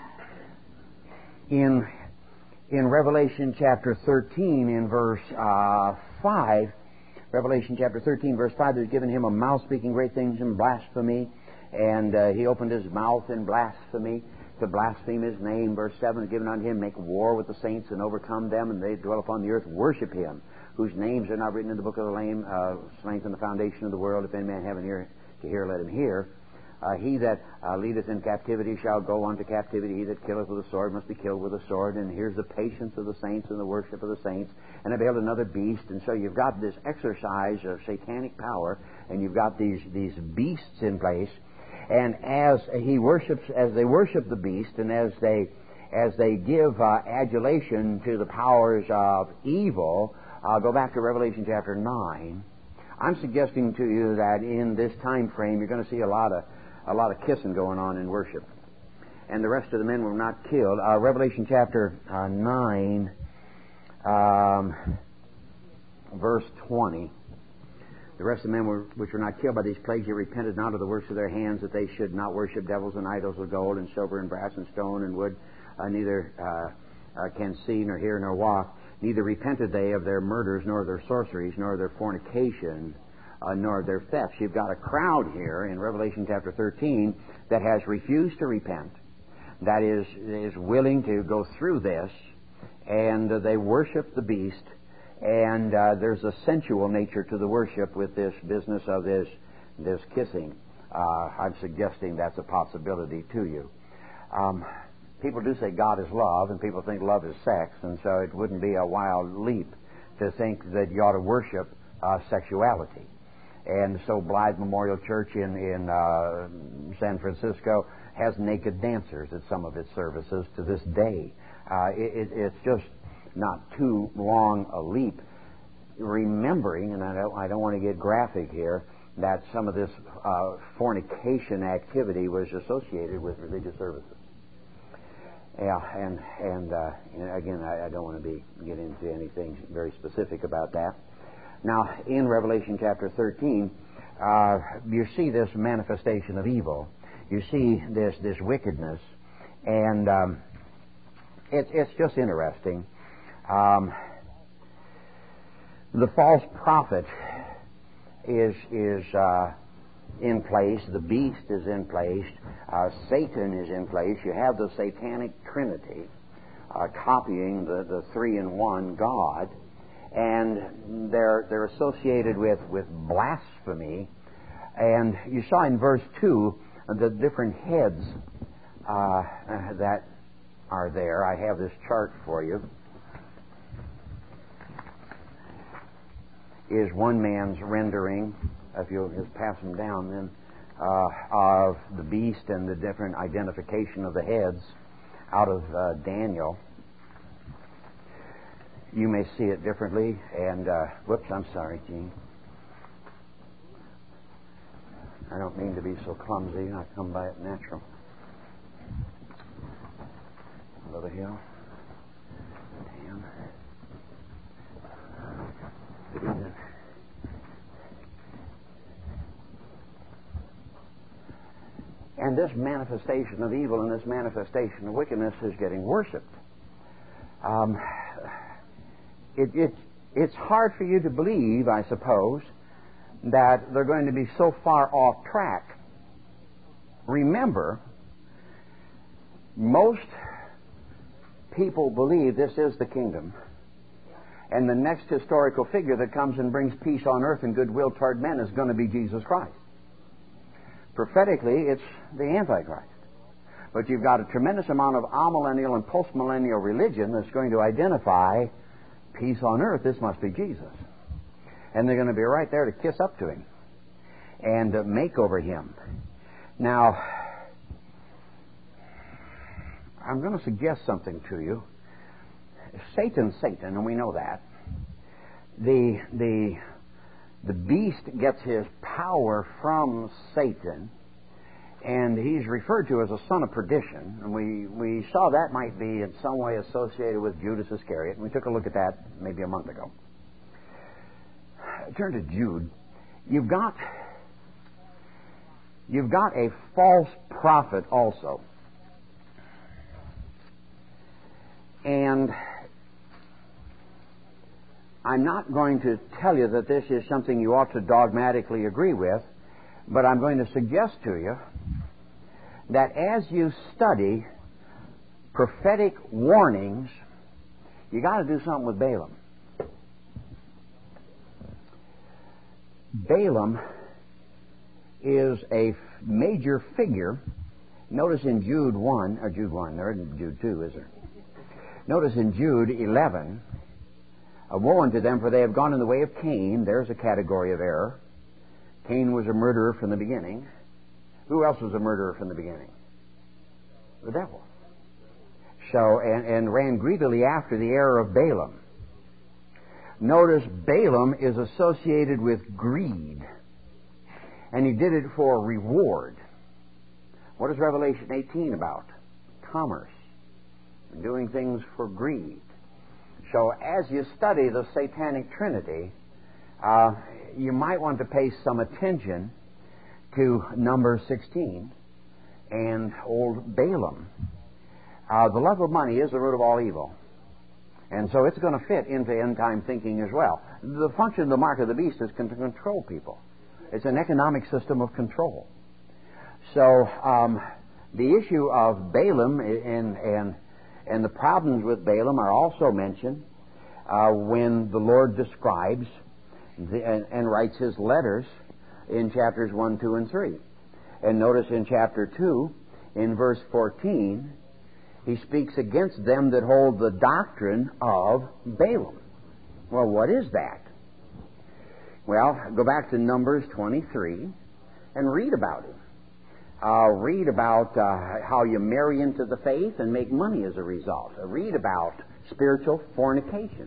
in in Revelation chapter thirteen, in verse uh, five, Revelation chapter thirteen, verse five, there's given him a mouth speaking great things in blasphemy, and uh, he opened his mouth in blasphemy to blaspheme his name. Verse seven is given unto him, make war with the saints and overcome them, and they dwell upon the earth, worship him, whose names are not written in the book of the Lamb, uh, slain from the foundation of the world. If any man have an ear to hear, let him hear. Uh, he that uh, leadeth in captivity shall go unto captivity. He that killeth with a sword must be killed with a sword. And here's the patience of the saints and the worship of the saints. And I beheld another beast. And so you've got this exercise of satanic power, and you've got these these beasts in place. And as he worships, as they worship the beast, and as they as they give uh, adulation to the powers of evil, uh, go back to Revelation chapter nine. I'm suggesting to you that in this time frame, you're going to see a lot of a lot of kissing going on in worship. And the rest of the men were not killed. Uh, Revelation chapter uh, nine, um, verse twenty. The rest of the men were, which were not killed by these plagues, yet repented not of the works of their hands, that they should not worship devils and idols of gold and silver and brass and stone and wood, uh, neither uh, uh, can see nor hear nor walk. Neither repented they of their murders, nor their sorceries, nor their fornication, Uh, nor their thefts. You've got a crowd here in Revelation chapter thirteen that has refused to repent, that is is willing to go through this, and uh, they worship the beast, and uh, there's a sensual nature to the worship with this business of this this kissing. Uh, I'm suggesting that's a possibility to you. Um, people do say God is love, and people think love is sex, and so it wouldn't be a wild leap to think that you ought to worship uh, sexuality. And so Blythe Memorial Church in, in uh, San Francisco has naked dancers at some of its services to this day. Uh, it, it's just not too long a leap. Remembering, and I don't, I don't want to get graphic here, that some of this uh, fornication activity was associated with religious services. Yeah, and, and uh, again, I, I don't want to be get into anything very specific about that. Now, in Revelation chapter thirteen, uh, you see this manifestation of evil. You see this this wickedness, and um, it, it's just interesting. Um, the false prophet is is uh, in place. The beast is in place. Uh, Satan is in place. You have the satanic trinity uh, copying the, the three-in-one God. And they're they're associated with, with blasphemy. And you saw in verse two the different heads uh, that are there. I have this chart for you. Is one man's rendering, if you'll just pass them down then, uh, of the beast and the different identification of the heads out of uh, Daniel. You may see it differently, and, uh, whoops, I'm sorry, Gene. I don't mean to be so clumsy. I come by it natural. Over the hill. Damn. Good evening. And this manifestation of evil and this manifestation of wickedness is getting worshipped. Um... It, it, it's hard for you to believe, I suppose, that they're going to be so far off track. Remember, most people believe this is the kingdom, and the next historical figure that comes and brings peace on earth and goodwill toward men is going to be Jesus Christ. Prophetically, it's the Antichrist. But you've got a tremendous amount of amillennial and postmillennial religion that's going to identify peace on earth. This must be Jesus. And they're going to be right there to kiss up to him and uh, make over him. Now, I'm going to suggest something to you. Satan's Satan, and we know that. The, the The beast gets his power from Satan, and he's referred to as a son of perdition. And we, we saw that might be in some way associated with Judas Iscariot, and we took a look at that maybe a month ago. Turn to Jude. You've got, you've got a false prophet also. And I'm not going to tell you that this is something you ought to dogmatically agree with, but I'm going to suggest to you that as you study prophetic warnings, you got to do something with Balaam. Balaam is a major figure. Notice in Jude one, or Jude one, there isn't Jude two, is there? Notice in Jude eleven, woe unto them, for they have gone in the way of Cain. There's a category of error. Cain was a murderer from the beginning. Who else was a murderer from the beginning? The devil. So, and, and ran greedily after the error of Balaam. Notice Balaam is associated with greed. And he did it for reward. What is Revelation eighteen about? Commerce. Doing things for greed. So as you study the Satanic Trinity, uh, you might want to pay some attention to number sixteen and old Balaam. Uh, the love of money is the root of all evil. And so it's going to fit into end-time thinking as well. The function of the mark of the beast is to control people. It's an economic system of control. So um, the issue of Balaam and, and, and the problems with Balaam are also mentioned uh, when the Lord describes the, and, and writes His letters in chapters one, two, and three. And notice in chapter two, in verse fourteen, He speaks against them that hold the doctrine of Balaam. Well, what is that? Well, go back to Numbers twenty-three and read about it. Uh, read about uh, how you marry into the faith and make money as a result. Uh, read about spiritual fornication.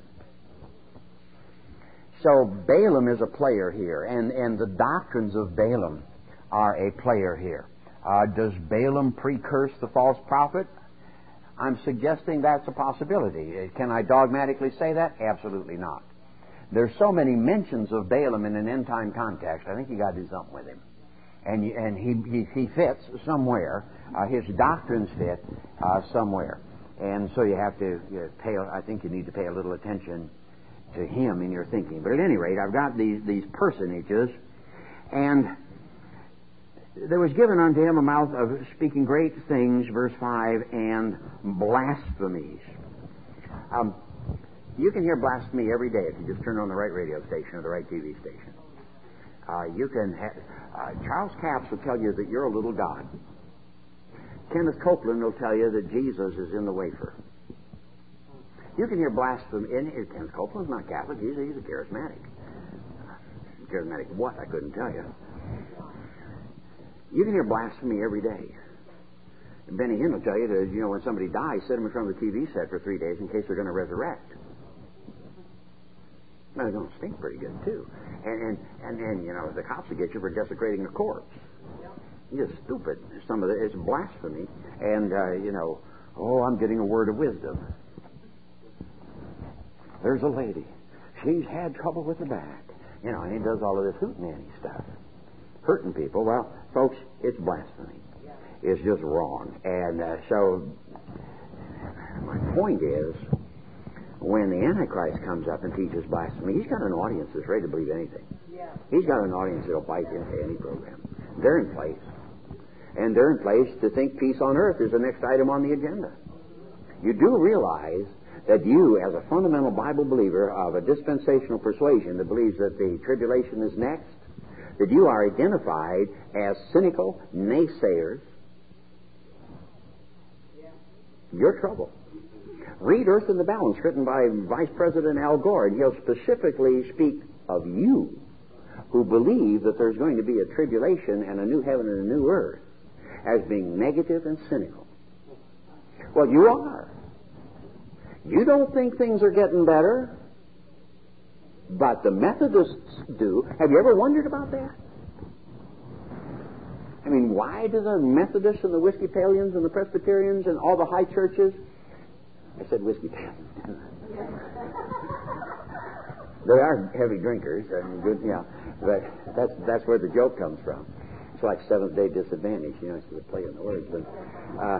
So Balaam is a player here, and, and the doctrines of Balaam are a player here. Uh, does Balaam precurse the false prophet? I'm suggesting that's a possibility. Can I dogmatically say that? Absolutely not. There's so many mentions of Balaam in an end-time context, I think you got to do something with him. And, you, and he, he, he fits somewhere. Uh, his doctrines fit uh, somewhere. And so you have to you pay, I think you need to pay a little attention to him in your thinking. But at any rate, I've got these, these personages, and there was given unto him a mouth of speaking great things, verse five, and blasphemies. Um, you can hear blasphemy every day if you just turn on the right radio station or the right T V station. Uh, you can ha- uh, Charles Capps will tell you that you're a little God. Kenneth Copeland will tell you that Jesus is in the wafer. You can hear blasphemy. And Kenneth Copeland's not Catholic. He's, he's a charismatic. Charismatic what? I couldn't tell you. You can hear blasphemy every day. Benny Hinn will tell you that, you know, when somebody dies, set them in front of the T V set for three days in case they're going to resurrect. Now, they're going to stink pretty good, too. And, and, and, and, you know, the cops will get you for desecrating a corpse. You're stupid. Some of it is blasphemy. And, uh, you know, oh, I'm getting a word of wisdom. There's a lady. She's had trouble with her back. You know, and he does all of this hootenanny stuff. Hurting people. Well, folks, it's blasphemy. It's just wrong. And uh, so, my point is, when the Antichrist comes up and teaches blasphemy, he's got an audience that's ready to believe anything. He's got an audience that'll bite into any program. They're in place. And they're in place to think peace on earth is the next item on the agenda. You do realize that you, as a fundamental Bible believer of a dispensational persuasion that believes that the tribulation is next, that you are identified as cynical naysayers. You're trouble. Read Earth in the Balance, written by Vice President Al Gore, and he'll specifically speak of you who believe that there's going to be a tribulation and a new heaven and a new earth as being negative and cynical. Well, you are. You don't think things are getting better. But the Methodists do. Have you ever wondered about that? I mean, why do the Methodists and the Episcopalians and the Presbyterians and all the high churches... I said Episcopalians, didn't I? They are heavy drinkers. I mean, good, yeah. But that's, that's where the joke comes from. It's like Seventh-day Disadvantage, you know, it's the play on the words. But, uh,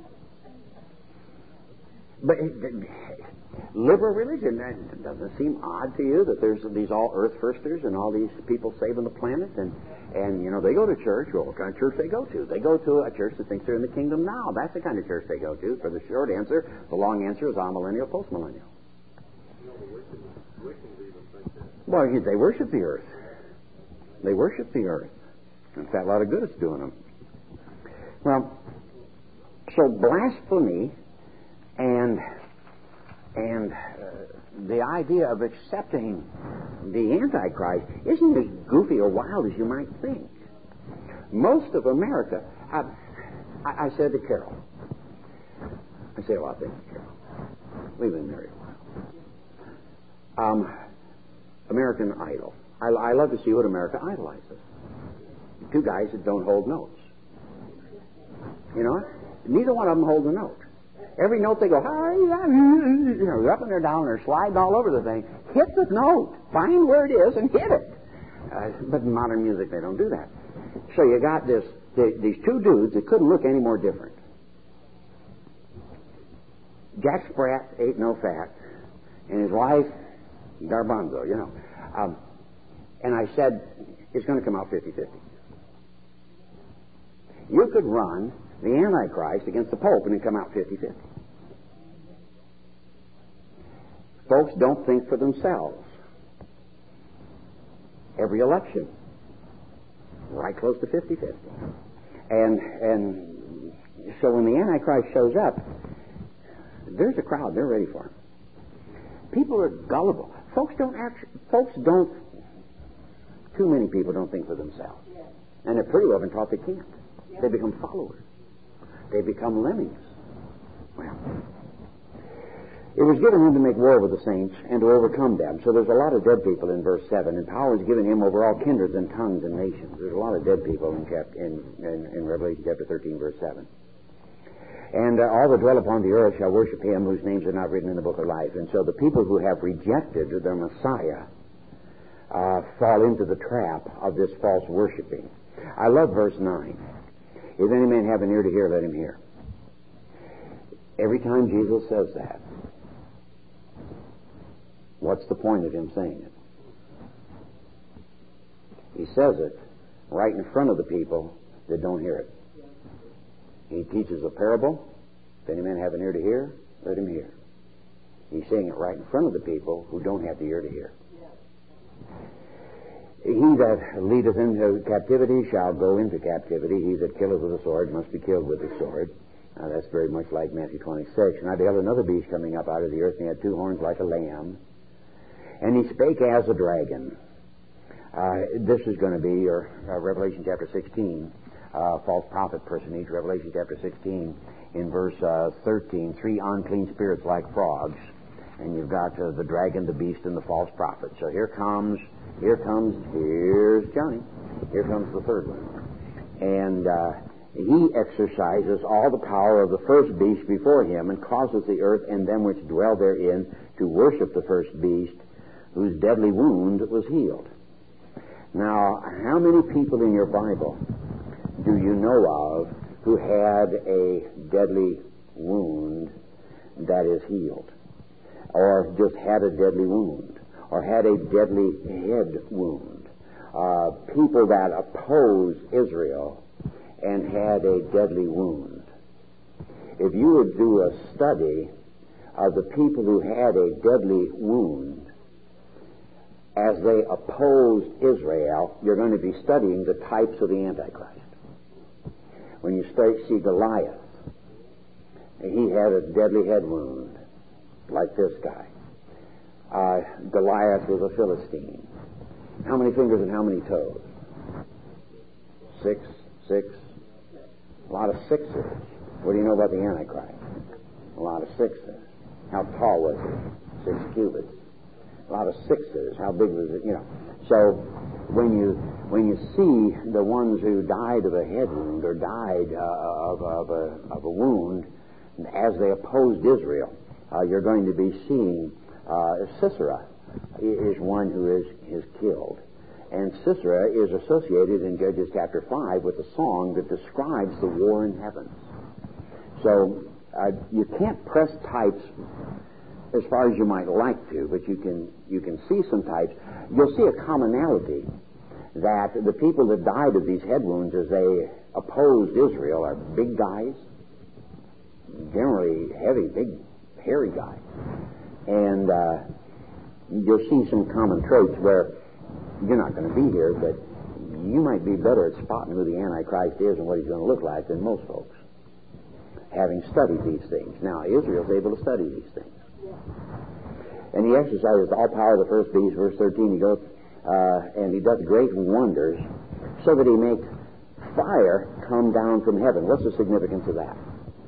but liberal religion, that doesn't seem odd to you that there's these all earth firsters and all these people saving the planet, and, and you know, they go to church. Well, what kind of church they go to? They go to a church that thinks they're in the kingdom now. That's the kind of church they go to. For the short answer, the long answer is amillennial, postmillennial. Well, they worship the earth. They worship the earth. In fact, a lot of good it's doing them. Well, so blasphemy and and uh, the idea of accepting the Antichrist isn't as goofy or wild as you might think. Most of America, I, I, I said to Carol, I say a lot of things to Carol. We've been married a while. Um, American Idol. I, I love to see what America idolizes. Two guys that don't hold notes. You know, neither one of them holds a note. Every note they go, you know, they're up and they're down, they're sliding all over the thing. Hit the note. Find where it is and hit it. Uh, but in modern music, they don't do that. So you got this, the, these two dudes that couldn't look any more different. Jack Sprat ate no fat, and his wife, Garbanzo, you know. Um, and I said, it's going to come out fifty-fifty. You could run the Antichrist against the Pope and it'd come out fifty-fifty. Folks don't think for themselves. Every election, right close to fifty-fifty. And, and so when the Antichrist shows up, there's a crowd, they're ready for him. People are gullible. Folks don't actually, folks don't, too many people don't think for themselves. And they're pretty often taught they can't. They become followers. They become lemmings. Well, it was given him to make war with the saints and to overcome them. So there's a lot of dead people in verse seven, and power is given him over all kindreds and tongues and nations. There's a lot of dead people in, chapter, in, in, in Revelation chapter thirteen, verse seven. And uh, all that dwell upon the earth shall worship him whose names are not written in the book of life. And so the people who have rejected their Messiah uh, fall into the trap of this false worshiping. I love verse nine. If any man have an ear to hear, let him hear. Every time Jesus says that, what's the point of him saying it? He says it right in front of the people that don't hear it. He teaches a parable. If any man have an ear to hear, let him hear. He's saying it right in front of the people who don't have the ear to hear. He that leadeth into captivity shall go into captivity. He that killeth with a sword must be killed with a sword. Now, that's very much like Matthew twenty-six. And I beheld another beast coming up out of the earth, and he had two horns like a lamb. And he spake as a dragon. Uh, this is going to be your uh, Revelation chapter sixteen, uh, false prophet personage. Revelation chapter sixteen, in verse uh, thirteen, three unclean spirits like frogs. And you've got uh, the dragon, the beast, and the false prophet. So here comes, here comes, here's Johnny. Here comes the third one. And uh, he exercises all the power of the first beast before him and causes the earth and them which dwell therein to worship the first beast, whose deadly wound was healed. Now, how many people in your Bible do you know of who had a deadly wound that is healed? Or just had a deadly wound? Or had a deadly head wound? Uh, people that oppose Israel and had a deadly wound. If you would do a study of the people who had a deadly wound as they opposed Israel, you're going to be studying the types of the Antichrist. When you start, see Goliath, he had a deadly head wound, like this guy. Uh, Goliath was a Philistine. How many fingers and how many toes? Six, six. A lot of sixes. What do you know about the Antichrist? A lot of sixes. How tall was he? Six cubits. A lot of sixes. How big was it? You know. So when you when you see the ones who died of a head wound or died uh, of, of, a, of a wound as they opposed Israel, uh, you're going to be seeing uh, Sisera is one who is, is killed. And Sisera is associated in Judges chapter five with a song that describes the war in heaven. So uh, you can't press types as far as you might like to, but you can you can see some types. You'll see a commonality that the people that died of these head wounds as they opposed Israel are big guys, generally heavy, big, hairy guys. And uh, you'll see some common traits where you're not going to be here, but you might be better at spotting who the Antichrist is and what he's going to look like than most folks, having studied these things. Now, Israel's able to study these things. And he exercises all power of the first beast, verse thirteen, he goes, uh, and he does great wonders, so that he makes fire come down from heaven. What's the significance of that?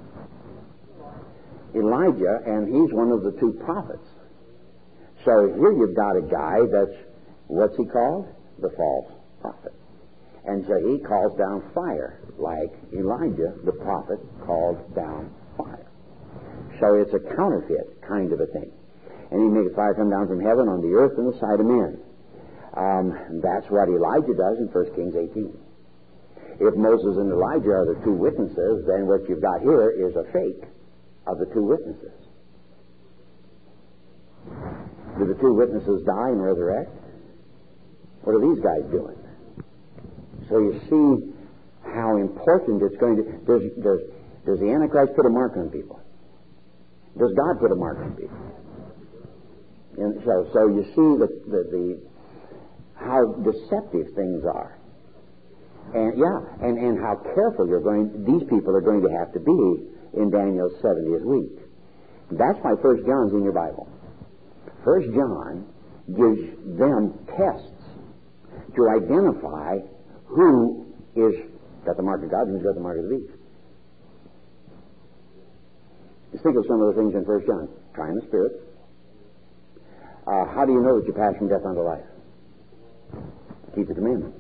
Elijah, and he's one of the two prophets. So here you've got a guy that's, what's he called? The false prophet. And so he calls down fire, like Elijah, the prophet, called down fire. So it's a counterfeit kind of a thing. And he makes fire come down from heaven on the earth and the sight of men. Um, that's what Elijah does in First Kings eighteen. If Moses and Elijah are the two witnesses, then what you've got here is a fake of the two witnesses. Do the two witnesses die and resurrect? What are these guys doing? So you see how important it's going to... Does, does, does the Antichrist put a mark on people? Does God put a mark on people? And so, so you see the, the, the how deceptive things are. And yeah, and, and how careful you're going, these people are going to have to be in Daniel's seventieth week. That's why First John's in your Bible. First John gives them tests to identify who is got the mark of God and who's got the mark of the beast. Just think of some of the things in First John. Trying the Spirit. Uh, how do you know that you pass from death unto life? Keep the commandments.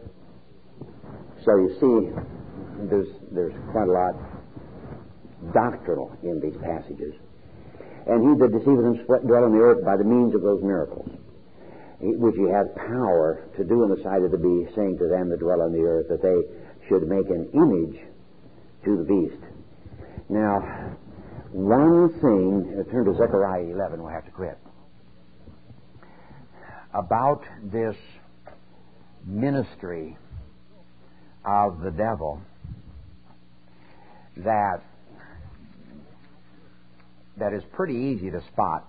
So you see, there's there's quite a lot doctrinal in these passages. And he that deceiveth them dwell on the earth by the means of those miracles, which he hath power to do in the sight of the beast, saying to them that dwell on the earth that they should make an image to the beast. Now, one thing, uh, turn to Zechariah eleven, we'll have to quit, about this ministry of the devil that that is pretty easy to spot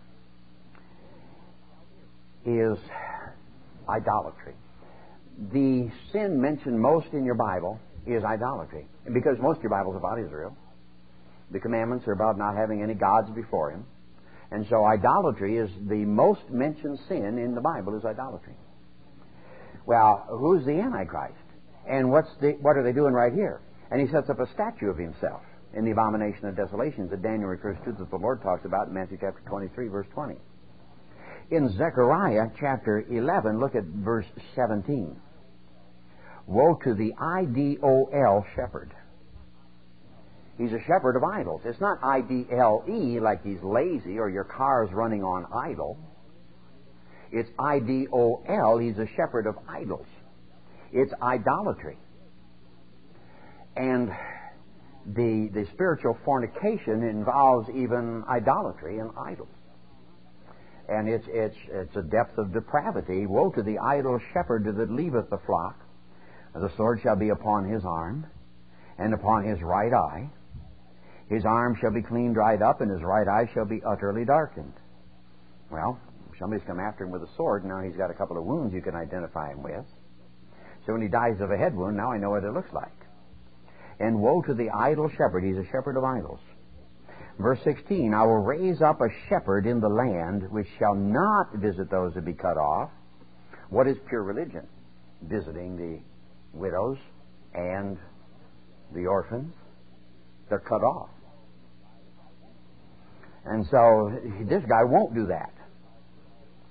is idolatry. The sin mentioned most in your Bible is idolatry. And because most of your Bible is about Israel, the commandments are about not having any gods before him. And so idolatry is the most mentioned sin in the Bible is idolatry. Well, who's the Antichrist? And what's the, what are they doing right here? And he sets up a statue of himself in the abomination of desolations that Daniel refers to, that the Lord talks about in Matthew chapter twenty-three, verse twenty. In Zechariah chapter eleven, look at verse seventeen. Woe to the I D O L shepherd. He's a shepherd of idols. It's not I D L E like he's lazy or your car's running on idle. It's I D O L, he's a shepherd of idols. It's idolatry. And the, the spiritual fornication involves even idolatry and idols. And it's, it's, it's a depth of depravity. Woe to the idle shepherd that leaveth the flock. The sword shall be upon his arm, and upon his right eye. His arm shall be clean dried up, and his right eye shall be utterly darkened. Well, somebody's come after him with a sword. Now he's got a couple of wounds you can identify him with. So when he dies of a head wound, now I know what it looks like. And woe to the idle shepherd. He's a shepherd of idols. Verse sixteen, I will raise up a shepherd in the land which shall not visit those that be cut off. What is pure religion? Visiting the widows and the orphans. They're cut off. And so this guy won't do that.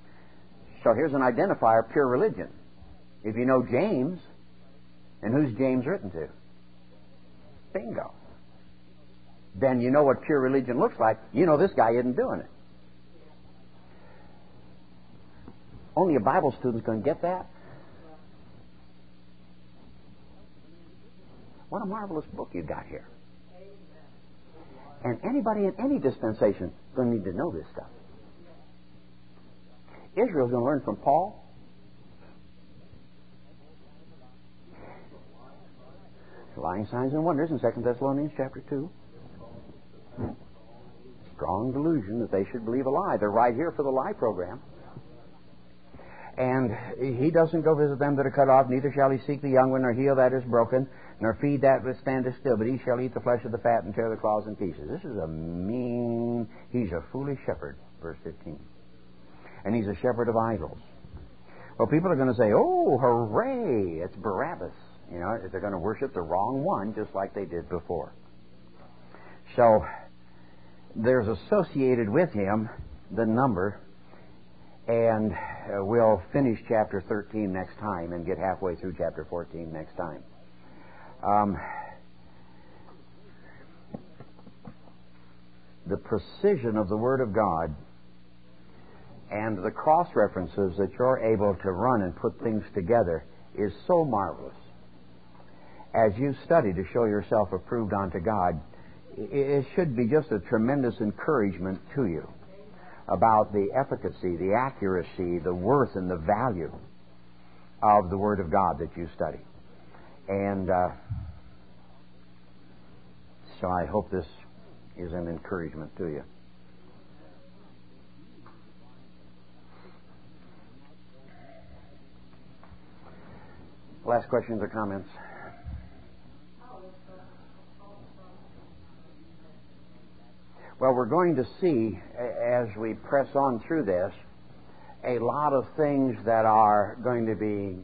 So here's an identifier of pure religion. If you know James, and who's James written to? Bingo. Then you know what pure religion looks like. You know this guy isn't doing it. Only a Bible student's going to get that. What a marvelous book you've got here. And anybody in any dispensation is going to need to know this stuff. Israel's going to learn from Paul. Lying signs and wonders in Second Thessalonians chapter two. Strong delusion that they should believe a lie. They're right here for the lie program. And he doesn't go visit them that are cut off, neither shall he seek the young one, nor heal that is broken, nor feed that which standeth still, but he shall eat the flesh of the fat and tear the claws in pieces. This is a mean, he's a foolish shepherd, verse fifteen. And he's a shepherd of idols. Well, people are going to say, oh, hooray, it's Barabbas. You know, they're going to worship the wrong one, just like they did before. So, there's associated with him the number, and uh, we'll finish chapter thirteen next time and get halfway through chapter fourteen next time. Um, the precision of the Word of God and the cross-references that you're able to run and put things together is so marvelous. As you study to show yourself approved unto God, it should be just a tremendous encouragement to you about the efficacy, the accuracy, the worth, and the value of the Word of God that you study. And uh, so I hope this is an encouragement to you. Last questions or comments? Well, we're going to see, as we press on through this, a lot of things that are going to be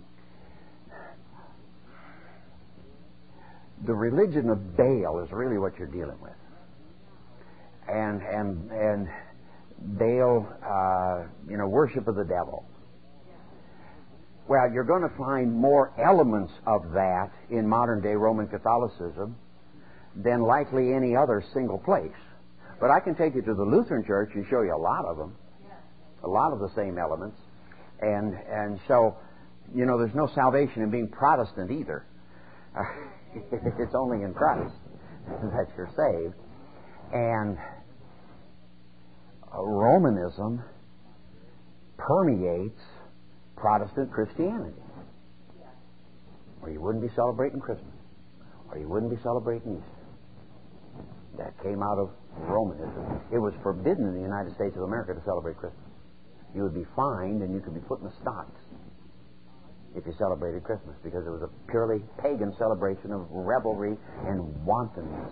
the religion of Baal is really what you're dealing with, and and and Baal, uh, you know, worship of the devil. Well, you're going to find more elements of that in modern day Roman Catholicism than likely any other single place. But I can take you to the Lutheran Church and show you a lot of them, a lot of the same elements. And and so, you know, there's no salvation in being Protestant either. Uh, it's only in Christ that you're saved. And uh, Romanism permeates Protestant Christianity. Or you wouldn't be celebrating Christmas. Or you wouldn't be celebrating Easter. That came out of Romanism. It was forbidden in the United States of America to celebrate Christmas. You would be fined and you could be put in the stocks if you celebrated Christmas, because it was a purely pagan celebration of revelry and wantonness.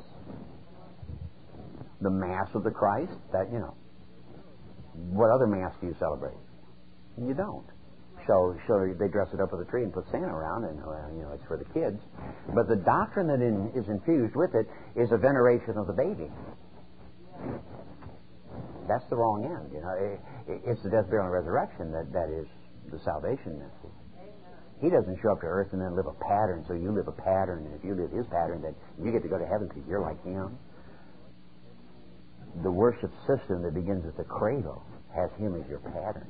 The Mass of the Christ, that, you know. What other Mass do you celebrate? You don't. So, so they dress it up with a tree and put Santa around, and well, you know, it's for the kids. But the doctrine that in, is infused with it is a veneration of the baby. That's the wrong end. You know, it, it, it's the death, burial, and resurrection that, that is the salvation message. He doesn't show up to earth and then live a pattern, so you live a pattern, and if you live his pattern, then you get to go to heaven because you're like him. The worship system that begins at the cradle has him as your pattern.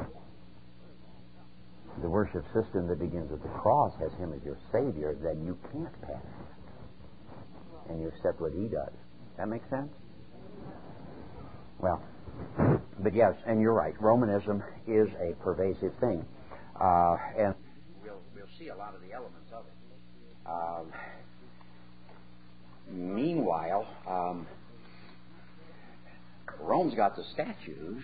The worship system that begins at the cross has him as your Savior, that you can't pass. And you accept what he does. That make sense? Well, but yes, and you're right. Romanism is a pervasive thing. Uh, and we'll, we'll see a lot of the elements of it. Um, meanwhile, um, Rome's got the statues,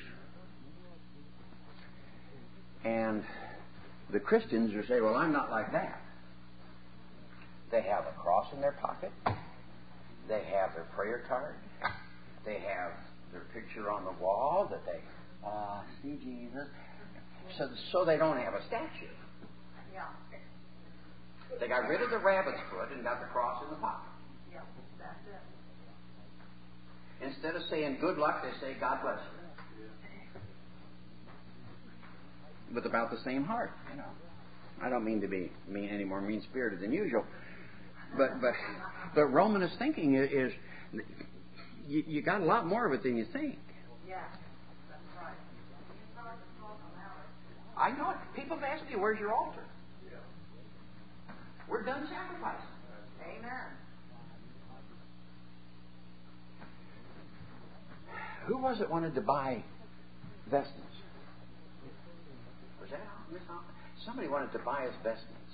and the Christians who say, well, I'm not like that. They have a cross in their pocket. They have their prayer card. They have their picture on the wall that they uh, see Jesus. So, so they don't have a statue. Yeah. They got rid of the rabbit's foot and got the cross in the pocket. Yeah, that's it. Instead of saying good luck, they say God bless you. with about the same heart. You know, I don't mean to be mean any more mean-spirited than usual, but but but Romanist thinking is, is you, you got a lot more of it than you think. Yeah, that's right. I know it. People have asked me, "Where's your altar?" We're done sacrificing. Amen. Who was it wanted to buy vestments? Was that Miss Hoffman? Somebody wanted to buy us vestments.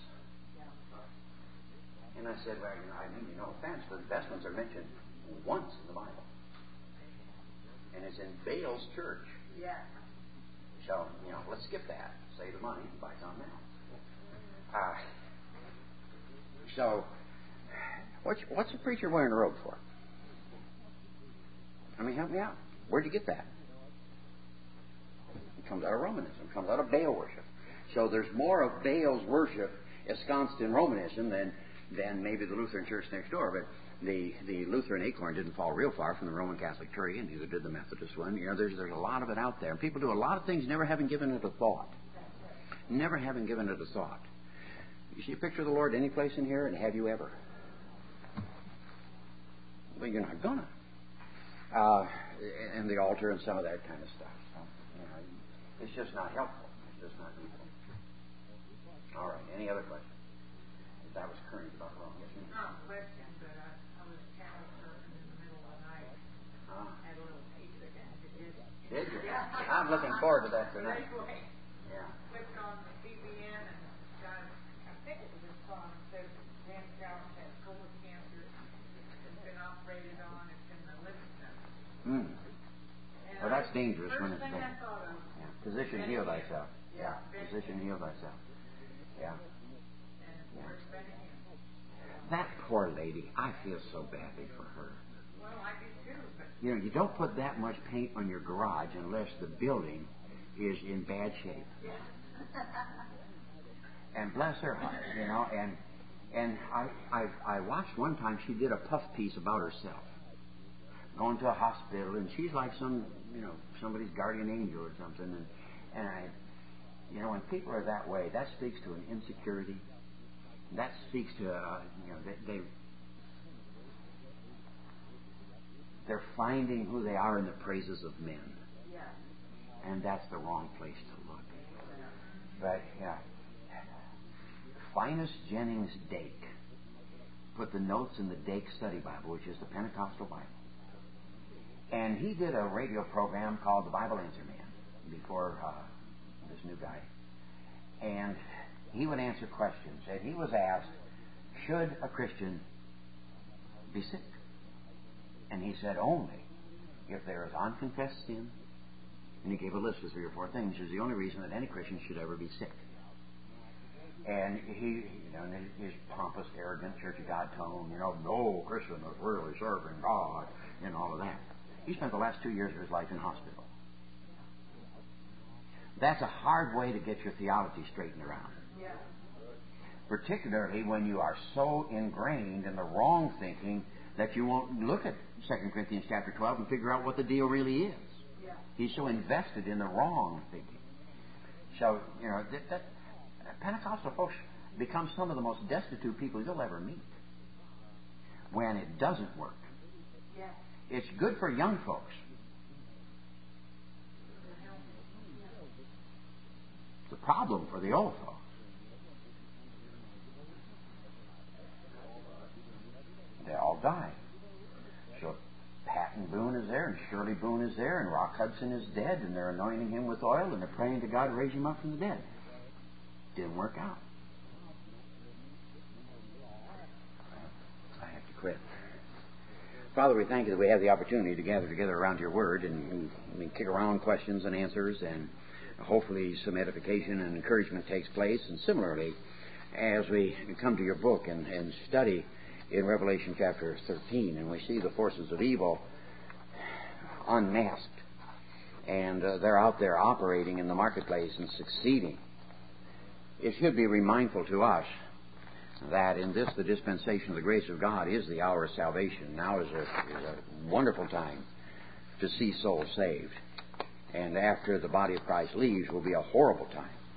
And I said, well, you know, I mean, you no offense, but vestments are mentioned once in the Bible. And it's in Baal's church. Yeah. So, you know, let's skip that. Save the money and buy something else. Uh, so, what's, what's a preacher wearing a robe for? I mean, help me out. Where'd you get that? It comes out of Romanism. It comes out of Baal worship. So there's more of Baal's worship ensconced in Romanism than than maybe the Lutheran church next door. But the, the Lutheran acorn didn't fall real far from the Roman Catholic tree, and neither did the Methodist one. You know, there's there's a lot of it out there. And people do a lot of things never having given it a thought. Never having given it a thought. You see a picture of the Lord any place in here, and have you ever? Well, you're not gonna. Uh, and the altar and some of that kind of stuff. So, you know, it's just not helpful. It's just not useful. All right. Any other questions? That was current about wrong. Yes, Not a question, but I, I was channel surfing in the middle of the night. Ah. Had a little pizza and it did. Did you? Yeah. I'm looking forward to that tonight. Anyway, Yeah. clicked on the T V N and got, I think it was a song that says Dan Scout has colon cancer. It's been operated on. It's in the lymph node. Hmm. Well, that's dangerous when it's First thing there. I thought of. Yeah. Position heal thyself. Yeah. Position heal thyself. Yeah. And where's Benny Hinn? That poor lady. I feel so badly for her. Well, I do too, but You know, you don't put that much paint on your garage unless the building is in bad shape. And bless her heart, you know. And and I, I I watched one time she did a puff piece about herself, going to a hospital, and she's like some, you know, somebody's guardian angel or something. And and I, you know, when people are that way, that speaks to an insecurity. That speaks to, uh, you know, they, they they're finding who they are in the praises of men, yeah. and that's the wrong place to look. But yeah, Finus Jennings Dake put the notes in the Dake Study Bible, which is the Pentecostal Bible. And he did a radio program called The Bible Answer Man before uh, this new guy. And he would answer questions. And he was asked, should a Christian be sick? And he said, only if there is unconfessed sin. And he gave a list of three or four things. Is the only reason that any Christian should ever be sick. And he, you know, in his pompous, arrogant Church of God tone, you know, no Christian is really serving God, and all of that. He spent the last two years of his life in hospital. That's a hard way to get your theology straightened around. Yeah. Particularly when you are so ingrained in the wrong thinking that you won't look at Second Corinthians chapter twelve and figure out what the deal really is. Yeah. He's so invested in the wrong thinking. So, you know, that, that Pentecostal folks become some of the most destitute people you'll ever meet when it doesn't work. Yeah. It's good for young folks. It's a problem for the old folks. They all die. So Patton Boone is there, and Shirley Boone is there, and Rock Hudson is dead, and they're anointing him with oil, and they're praying to God to raise him up from the dead. Didn't work out. I have to quit. Father, we thank you that we have the opportunity to gather together around your word and, and, and kick around questions and answers, and hopefully some edification and encouragement takes place. And similarly, as we come to your book and, and study in Revelation chapter thirteen, and we see the forces of evil unmasked, and uh, they're out there operating in the marketplace and succeeding, it should be remindful to us that in this, the dispensation of the grace of God, is the hour of salvation. Now is a, is a wonderful time to see souls saved. And after the body of Christ leaves will be a horrible time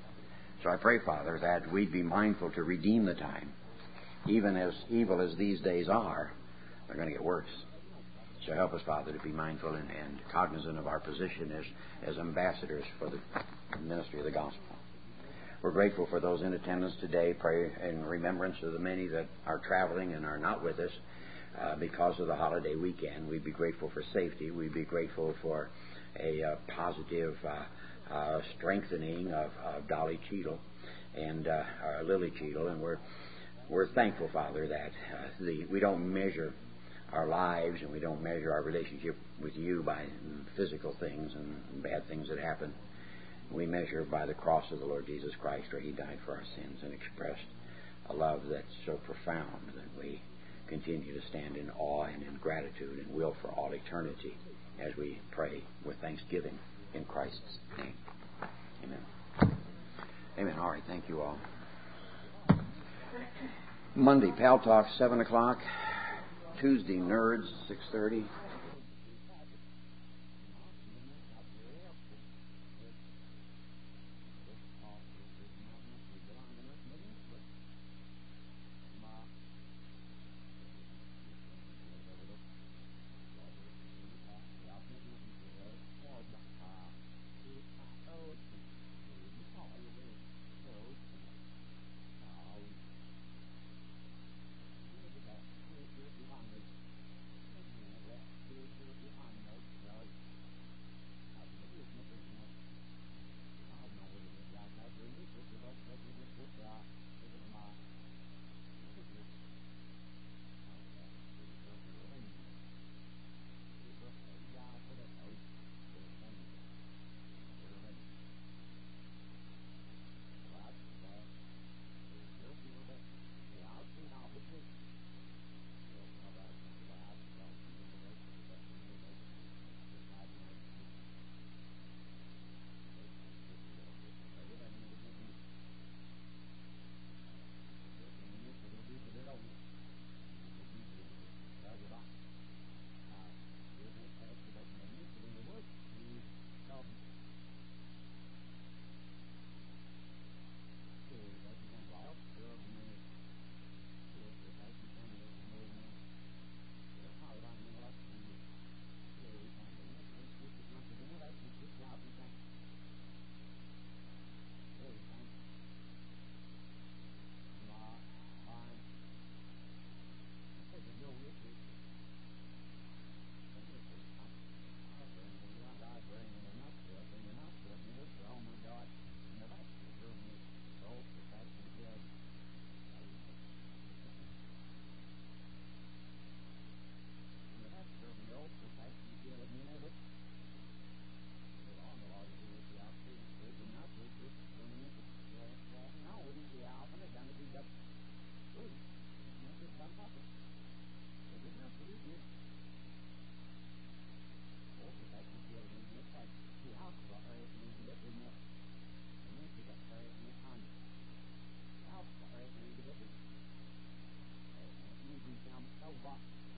So I pray, Father, that we'd be mindful to redeem the time. Even as evil as these days are, they're going to get worse. So help us, Father, to be mindful and, and cognizant of our position as, as ambassadors for the ministry of the gospel. We're grateful for those in attendance today. Pray in remembrance of the many that are traveling and are not with us uh, because of the holiday weekend. We'd be grateful for safety. We'd be grateful for a uh, positive uh, uh, strengthening of, of Dolly Cheadle and uh, uh, Lily Cheadle. And we're we're thankful, Father, that uh, the we don't measure our lives and we don't measure our relationship with you by physical things and bad things that happen. We measure by the cross of the Lord Jesus Christ, where He died for our sins and expressed a love that's so profound that we continue to stand in awe and in gratitude and will for all eternity as we pray with thanksgiving in Christ's name. Amen. Amen. All right. Thank you all. Monday, Pal Talk, seven o'clock. Tuesday, Nerds, six thirty.